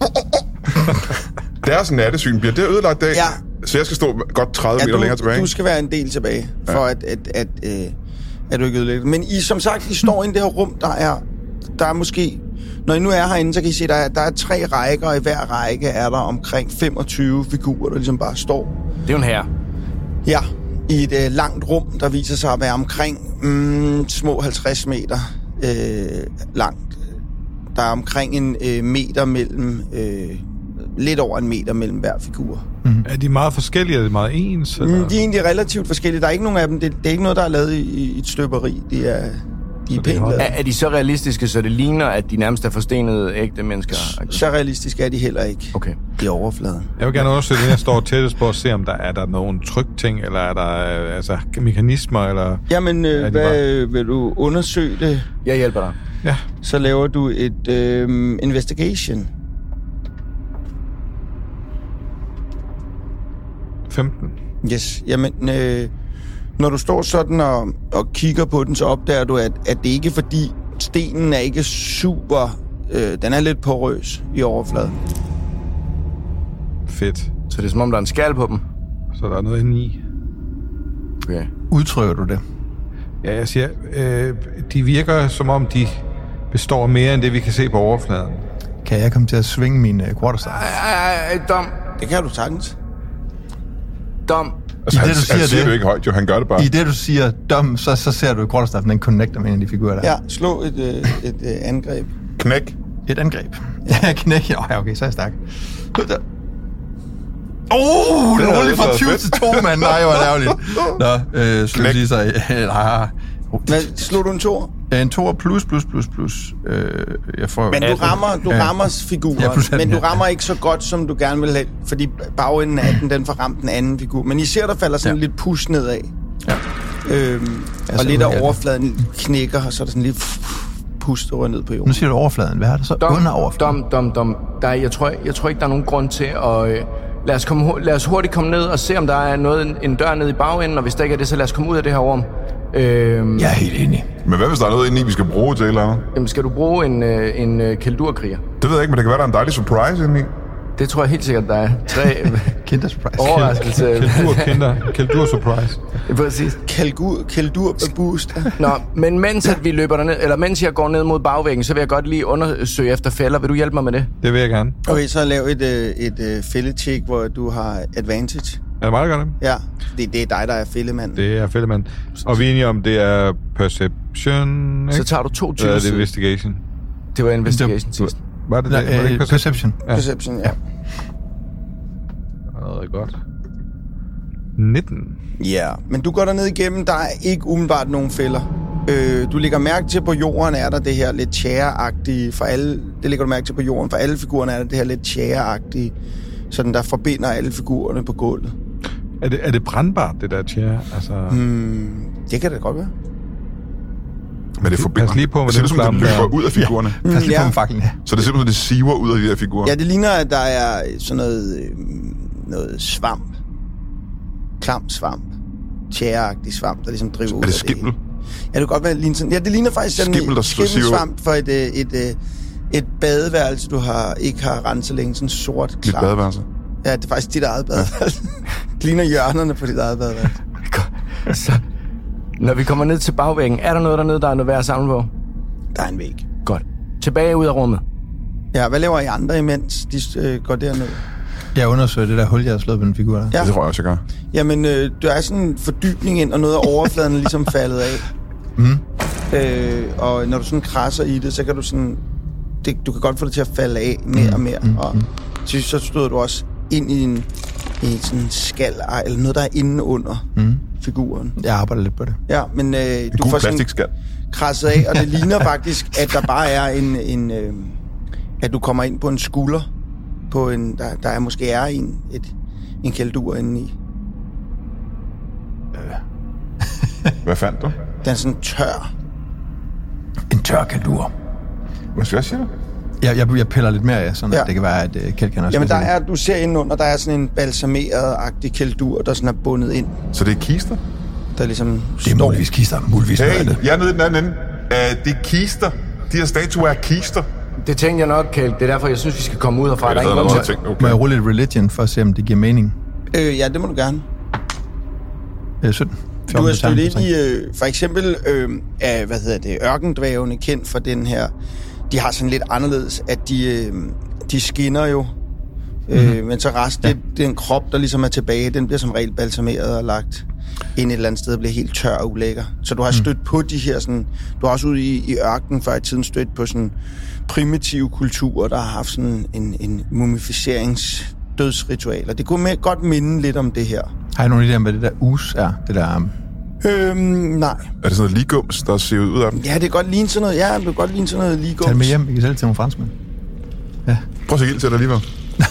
deres nattesyn bliver det ødelagt af, Ja. så jeg skal stå godt tredive meter du, længere tilbage. Du skal være en del tilbage, for ja. at, at, at, øh, at du ikke ødelægger det. Men I, som sagt, I står i det her rum, der er, der er måske... Når I nu er herinde, så kan I se, at der er, der er tre rækker, og i hver række er der omkring femogtyve figurer, der ligesom bare står. Det er jo en her. Ja, i et øh, langt rum, der viser sig at være omkring mm, små halvtreds meter øh, langt. Der er omkring en øh, meter mellem... Øh, lidt over en meter mellem hver figur. Er de meget forskellige? Er de meget ens? Eller? Mm, de er egentlig relativt forskellige. Der er ikke nogen af dem. Det, det er ikke noget, der er lavet i, i et støberi. De er, de er pænt holder. lavet. Er, er de så realistiske, så det ligner, at de nærmest er forstenede ægte mennesker? Så realistiske er de heller ikke Okay. i overfladen. Jeg vil gerne undersøge det, jeg står tættest på at se, om der er der nogle trykting, eller er der øh, altså, mekanismer, eller... Jamen, Er øh, de hvad bare- vil du undersøge det? Jeg hjælper dig. Ja, Så laver du et øh, investigation. femten. Yes. Jamen, øh, når du står sådan og, og kigger på den, så opdager du, at, at det ikke er fordi, stenen er ikke super... Øh, den er lidt porøs i overfladen. Fedt. Så det er som om, der er en skal på dem? Så der er noget inde i. Okay. Udtrykker du det? Ja, jeg siger, øh, de virker som om, de består af mere end det, vi kan se på overfladen. Kan jeg komme til at svinge min uh, quarterstaff? Ej, ej, dom. Det kan du sagtens. Dom. Altså, I det, han, du siger han siger det- det jo ikke højt, jo. Han gør det bare. I det, du siger dom, så, så ser du at quarterstaffen, den connecter med en af de figurer der. Ja, slå et, øh, et øh, angreb. Knæk. Et angreb. Ja, knæk. Ja, okay, så er jeg stærk. Åh, oh, det havde er roligt fra været tyve fedt. til to, mand. Nej, hvor ærgerligt. Nå, øh, så vil Knæk. jeg sige så... Øh, nej. Hvad, slog du en toer? En toer plus, plus, plus, plus. Øh, jeg får Men du atten. rammer, du Ja. rammer figuren, Ja, plus atten, men du ja. rammer ikke så godt, som du gerne vil have, fordi bagenden af den, den får ramt den anden figur. Men I ser, der falder sådan Ja. lidt push nedad. Ja. Øhm, og ser lidt ud af af det. overfladen knækker, og så er der sådan lidt pust over ned på Nu jorden. siger du overfladen. Hvad er der så Dom, under overfladen? dom, dom, dom. Der er, jeg, tror, jeg tror ikke, der er nogen grund til at... Øh, lad, os komme, hu- lad os hurtigt komme ned og se, om der er noget, en dør nede i bagenden, og hvis der ikke er det, så lad os komme ud af det her rum. Øh, Jeg er helt enig. Men hvad hvis der er noget inde i, vi skal bruge til et eller andet? Jamen, skal du bruge en, øh, en øh, Keldurkriger? Det ved jeg ikke, men det kan være, der er en dejlig surprise inde i. Det tror jeg helt sikkert, der er. Tre Kinder surprise. overraskelse. Keldur kinder. Keldur surprise. Præcis. Kalgur, Keldur boost. Nå, men mens at vi løber derned, eller mens jeg går ned mod bagvæggen, så vil jeg godt lige undersøge efter fælder. Vil du hjælpe mig med det? Det vil jeg gerne. Okay, så lav et, øh, et øh, fældecheck, hvor du har advantage. Er det mig, der gør det? Ja, det, det er dig, der er fældemand. Det er fældemand. Og vi er enige om, det er perception, ikke? Så tager du to tyve Eller er det side. investigation? Det var investigation sidst. Var det Nej, det? Var det ikke øh, perception. Ja. Perception, ja. Noget godt. nitten. Ja, men du går der ned igennem, der er ikke umiddelbart nogen fælder. Øh, du lægger mærke til, på jorden er der det her lidt tjæreagtige, for alle, det lægger du mærke til på jorden, for alle figurerne er der det her lidt tjæreagtige, sådan der forbinder alle figurerne på gulvet. Er det, er det brandbart, det der chair? Altså, Hmm, det kan det godt være. Men det forbinder. Pas lige på med det ser den ud som, det flamme løber der. ud af figurerne. Pas lige ja. på med faklen, ja. Så det ser ud som, det siver ud af de der figurer. Ja, det ligner, at der er sådan noget, øh, noget svamp. Klam svamp. Tjæreagtig svamp, der ligesom driver ud Er det af skimmel? Ja, det kan godt være ligne sådan. Ja, det ligner faktisk sådan Skimmel, der en slår siv. skimmelsvamp for et, et, et, et badeværelse, du har ikke har renset længe. Sådan sort, Mit klart. badeværelse. Ja, det er faktisk dit eget badeværelse. Det ligner hjørnerne på dit eget badeværelse. Godt. Så, når vi kommer ned til bagvæggen, er der noget dernede, der er noget værd at samle på? Der er en væg. Godt. Tilbage ud af rummet. Ja, hvad laver I andre imens de øh, går derned? Jeg undersøger det der hul, jeg har slået på den figur der. Ja. Det tror jeg også, jeg gør. Jamen, øh, der er sådan en fordybning ind, og noget af overfladen er ligesom faldet af. Mm. Øh, og når du sådan krasser i det, så kan du sådan... Det, du kan godt få det til at falde af mere og mere. Mm. Og så, så støder du også ind i en, i en sådan skal, eller noget, der er inde under Mm. figuren. Jeg arbejder lidt på det. Ja, men øh, En du god får sådan plastikskal. krasset af, og det ligner faktisk, at der bare er en... en øh, at du kommer ind på en skulder, på en, der, der er måske er en, et, en kældur inde i. Hvad fandt du? Den er sådan tør. En tør kaldur. Hvad skal jeg sige? Jeg, jeg, jeg piller lidt mere af, sådan Ja. at det kan være, at uh, Kjeld kan også... Jamen, der se det. er, du ser indenunder, der er sådan en balsameret-agtig kældur, der sådan er bundet ind, Så det er kister? der ligesom Det er står. muligvis kister, muligvis noget Hey, af det. jeg er nede i den anden ende. Uh, det er kister. De her statuer er kister. Det tænkte jeg nok, Kjeld. Det er derfor, jeg synes, vi skal komme ud herfra. Okay, Der er det ingen havde grund jeg til... tænkt. Okay. Må jeg rulle et religion for at se, om det giver mening? Øh, ja, det må du gerne. Øh, sytten. Du har stødt fjorten ind i, øh, for eksempel, øh, af, hvad hedder det, ørkendvævene, kendt for den her, de har sådan lidt anderledes, at de, øh, de skinner jo, øh, mm-hmm. men så resten, ja. det, den krop, der ligesom er tilbage, den bliver som regel balsameret og lagt ind et eller andet sted og bliver helt tør og ulækker. Så du har stødt mm. på de her sådan, du har også ude i, i ørkenen før i tiden stødt på sådan primitive kulturer, der har haft sådan en, en mumificerings dødsritualer. Det kunne med, godt minde lidt om det her. Har I nogen idé om, hvad det der us er? Det der... Um... Øhm, nej. Er det sådan noget ligums, der ser ud af dem? Ja, det kan godt ligne sådan noget. Ja, det kan godt ligne sådan noget ligums. Tag det med hjem. I kan sælge til nogle franskmænd. Ja. Prøv at se ild til dig alligevel.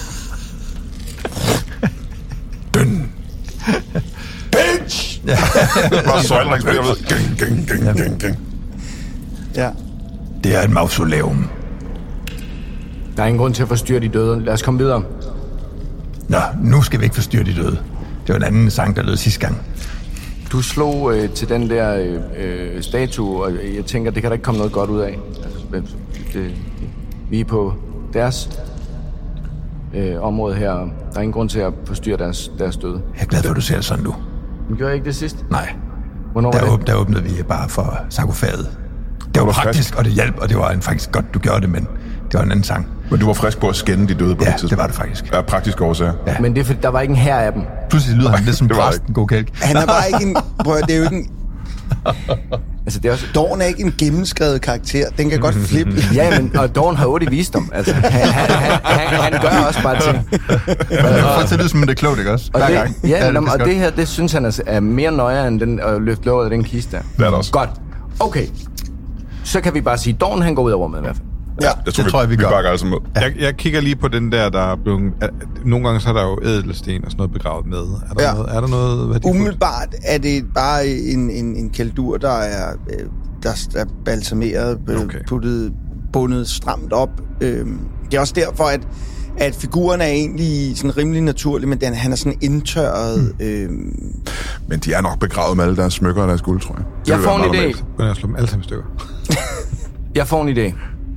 Døn. Bitch! Ja. Bare søjleringsspil, jeg ved. Gang, gang, gang, gang, gang. Ja. Det er et mausoleum. Der er ingen grund til at forstyrre de døde. Lad os komme videre. Nå, nu skal vi ikke forstyrre de døde. Det var en anden sang, der lød sidste gang. Du slog øh, til den der øh, øh, statue, og jeg tænker, det kan der ikke komme noget godt ud af. Altså, det, det, vi er på deres øh, område her. Der er ingen grund til at forstyrre deres, deres døde. Jeg er glad for, at du ser det sådan, du. Men gjorde jeg ikke det sidst? Nej. Hvornår Der, var åb- det? der åbnede vi bare for sarkofaget. Det var var praktisk, og det hjalp, og det var en faktisk godt, du gjorde det, men det var en anden sang. Men du var frisk på at skænde de døde på Ja, det tidspunkt. det var det faktisk. Ja, praktiske årsager. Ja. Men det er fordi, der var ikke en hær af dem. Pludselig lyder han lidt som Det var præsten, god kælk. Han er bare ikke en... Prøv, at- det er jo ikke en... Altså, det er også... Dorn er ikke en gennemskrevet karakter. Den kan godt flippe. Ja, men og Dorn har otte i visdom. Altså, han, han, han, han, han gør også bare ting. Prøv at tage det som, det er klogt, ikke også? Og Hver det, gang. ja, det det, er og godt. det her, det synes han er, er mere nøjere end den, at løfte låget af den kiste der. Det er det også. Godt. Okay. Så kan vi bare sige, Dorn han går ud af rummet i hvert fald. Ja, Jeg tror, det tror jeg, vi vi gør. bakker altså med. Jeg, jeg kigger lige på den der, der er blevet... Er, nogle gange så er der jo ædelsten og sådan noget begravet med. Er der, Ja. noget, er der noget værdifuldt? umiddelbart er det bare en, en, en kældur, der er, øh, der er balsameret, øh, Okay. puttet, bundet stramt op. Øh, det er også derfor, at, at figuren er egentlig sådan rimelig naturlig, men den, han er sådan indtørret. Mm. Øh, Men de er nok begravet med alle deres smykker og deres guld, tror jeg. Det Jeg vil får være en meget idé. normalt. Begynder at slå dem alle sammen i stykker. Jeg får en idé.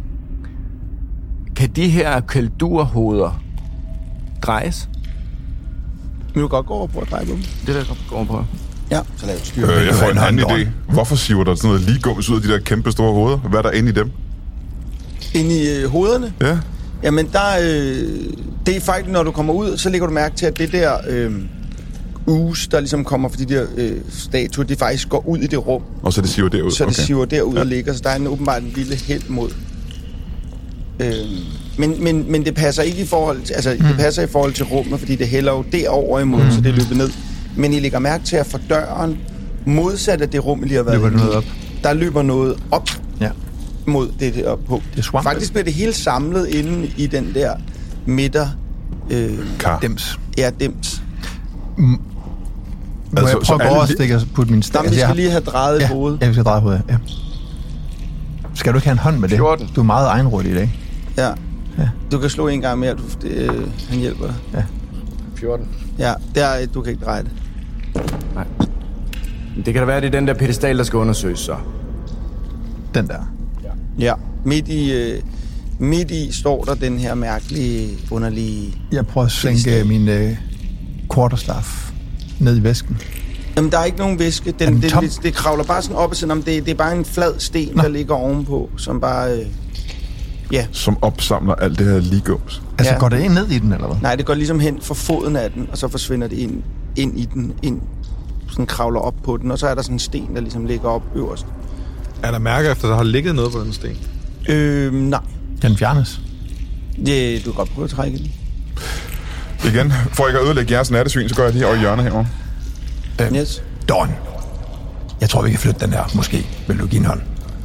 Kan de her kældurhoveder drejes? vil du godt gå over på at dreje på dem? Det der går over på. Ja, så lad os styre. Øh, jeg får en være en anden hånd. idé. Hvorfor siver der sådan noget ligums ud af de der kæmpe store hoveder? Hvad er der inde i dem? Ind i øh, hovederne? Ja. Jamen, der, øh, det er faktisk, når du kommer ud, så lægger du mærke til, at det der øh, us, der ligesom kommer fra de der øh, statuer, det faktisk går ud i det rum. Og så det siver derud. Så det okay. siver derud ja. og ligger, så der er en, åbenbart en lille held mod. Øh, men, men, men det passer ikke i forhold til, altså, mm. det passer i forhold til rummet, fordi det hælder jo derover imod, mm. så det løber ned. Men I lægger mærke til, at fra døren, modsat af det rum, I lige har været Løber inde i, noget op. der løber noget op Ja. mod det der på. Det er swamp. Faktisk bliver det hele samlet inde i den der midter. Øh, Kar. Dems. ja, demt. Må Altså, jeg så prøve at alle- gå over og stikke og putte min Jamen, vi skal lige have drejet ja, hovedet. Ja, vi skal dreje hovedet, ja. Skal du ikke have en hånd med det? fjorten. Du er meget egenrådig i dag. Ja. Ja. Du kan slå en gang mere, du, det, øh, han hjælper dig. fjorten. Ja, der, du kan ikke dreje det. Nej. Det kan da være, det er den der pedestal, der skal undersøges, så. Den der. Ja, midt i, øh, midt i står der den her mærkelige, underlige... Jeg prøver at sænke min øh, quarterstaff ned i væsken. Jamen, der er ikke nogen væske. Den, den det, tom? det, det kravler bare sådan op og sådan om. Det, det er bare en flad sten, Nå. der ligger ovenpå, som bare... Øh, ja. Som opsamler alt det her ligås. Altså, Ja. går det ind ned i den, eller hvad? Nej, det går ligesom hen for foden af den, og så forsvinder det ind, ind i den, ind, sådan kravler op på den, og så er der sådan en sten, der ligesom ligger op øverst. Er der mærker efter, der har ligget noget på den sten? Øh, nej. Den fjernes. Det, du kan godt prøve at trække den. Igen, for ikke at ødelægge jeres nattesyn, så går jeg lige over i hjørnet herovre. Øhm, Yes. Dawn. Jeg tror, vi kan flytte den der, måske. Vil du give en hånd?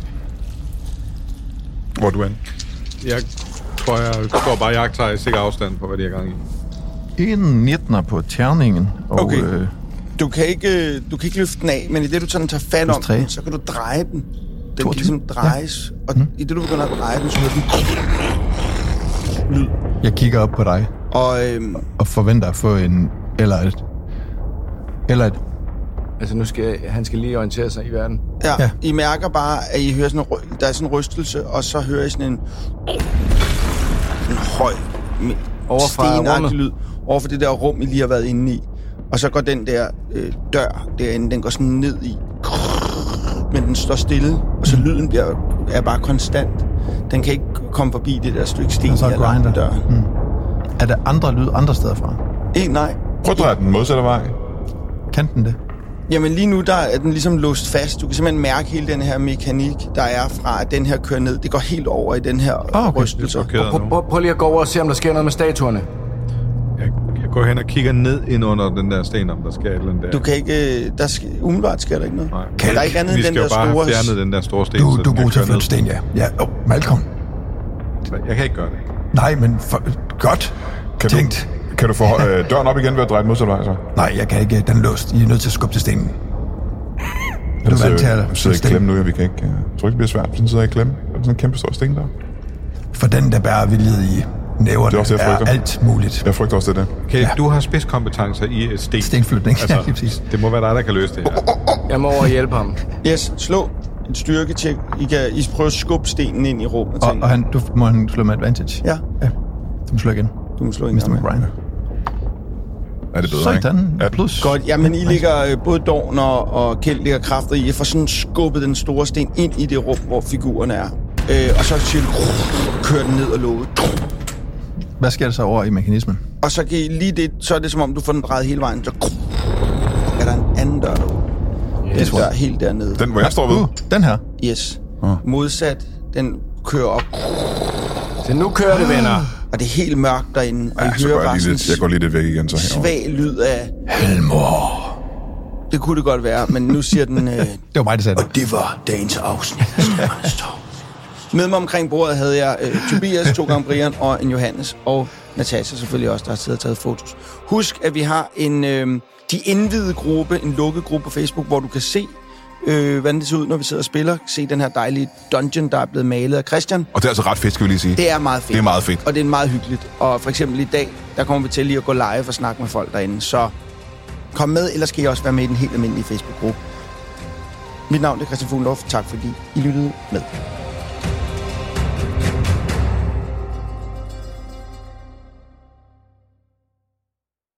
Hvor er du er. Jeg tror, jeg går bare jagter i sikker afstand på, hvad de er gang i. En nittener på terningen. Og, Okay. Øh, Du kan ikke, du kan ikke løfte den af, men i det du sådan tager fat Plus om tre. den, så kan du dreje den. Den kan toogtyve. ligesom drejes, ja. Og i det du begynder at dreje den, så hører den lyd. jeg kigger op på dig Og øhm, og forventer at få en... Eller et... Eller et... Altså, nu skal han skal lige orientere sig i verden. ja, Ja. ja. I mærker bare, at I hører sådan en, ry- der er sådan en rystelse, og så hører I sådan en, en høj, Over fra rummet. stenagtig lyd over for det der rum, I lige har været inde i. Og så går den der øh, dør derinde, den går sådan ned i, men den står stille, og så lyden bliver, er bare konstant. Den kan ikke komme forbi det der stykke sten, Og så i eller grinder. døren. Mm. Er der andre lyd andre steder fra? Eh, nej. Prøv at dreje den modsatte vej. Kan den det? Jamen lige nu, der er den ligesom låst fast. Du kan simpelthen mærke hele den her mekanik, der er fra, at den her kører ned. Det går helt over i den her Ah, okay. rystelse. Jeg er chokeret Prøv, nu. prøv, prøv lige at gå over og se, om der sker noget med statuerne. Jeg, jeg går hen og kigger ned ind under den der sten, om der sker et eller andet der. Du kan ikke... Der sker, umiddelbart sker der ikke noget. Nej. Der er ikke andet Vi end den skal jo der bare store... have fjernet den der store sten, Du, så du den er god til kan at køre flytte sten, ja. Ja, oh, Malcolm. ned. Jeg kan ikke gøre det. Nej, men for, godt Kan tænkt. du, kan du få øh, døren op igen ved at dreje den modsatte vej, så? Nej, jeg kan ikke. Den er låst. I er nødt til at skubbe til stenen. Er du Jeg vant til at sidder, sidder i klemme nu, og vi kan ikke... Jeg tror ikke, det bliver svært, hvis den sidder i klemme. Der er sådan en kæmpe stor sten der. For den, der bærer viljet i næverne, Det er også det, jeg er frygter. alt muligt. Jeg frygter også det der. Okay, Ja. du har spidskompetencer i et sten. Stenflytning, ja, lige præcis. Altså, det må være dig, der kan løse det her. Jeg må over og hjælpe ham. Yes, slå et styrketjek. I kan I prøve at skubbe stenen ind i rummet. Og, og han, du må han slå med advantage. Ja, Ja. Du må slå igen. du må slå en mister gang mere. McBride. Er det bedre, Sådan. ikke? Plus. Godt, jamen I ligger, øh, både Dorn og, og Kjeld ligger kræfter i, at få sådan skubbet den store sten ind i det rum, hvor figurerne er. Øh, og så siger kører den ned og låget. Hvad sker der så over i mekanismen? Og så kan I lige det, så er det som om, du får den drejet hele vejen. Så er der en anden dør derude. Yes. Den dør helt dernede. Den, hvor jeg står ved. Uh, den her. Yes. Modsat, den kører op. Så nu kører det, venner. Og det er helt mørkt derinde. Og Ja, I så går hører jeg bare lige lidt, jeg sådan går lige lidt væk igen, så herovre. svag lyd af... Helmor. Det kunne det godt være, men nu siger den... Øh, Det var mig, der sagde det. det var dagens afsnit. Med mig omkring bordet havde jeg øh, Tobias, to gange Brian og en Johannes. Og Natasha selvfølgelig også, der har siddet og taget fotos. Husk, at vi har en øh, de indvidede gruppe, en lukket gruppe på Facebook, hvor du kan se, øh, hvordan det ser ud, når vi sidder og spiller. Se den her dejlige dungeon, der er blevet malet af Christian. Og det er altså ret fedt, skal vi lige sige. Det er meget fedt. Det er meget fedt. Og det er meget hyggeligt. Og for eksempel i dag, der kommer vi til lige at gå live og snakke med folk derinde. Så kom med, ellers skal I også være med i den helt almindelige Facebook-gruppe. Mit navn er Christian Fuglendorf. Tak fordi I lyttede med.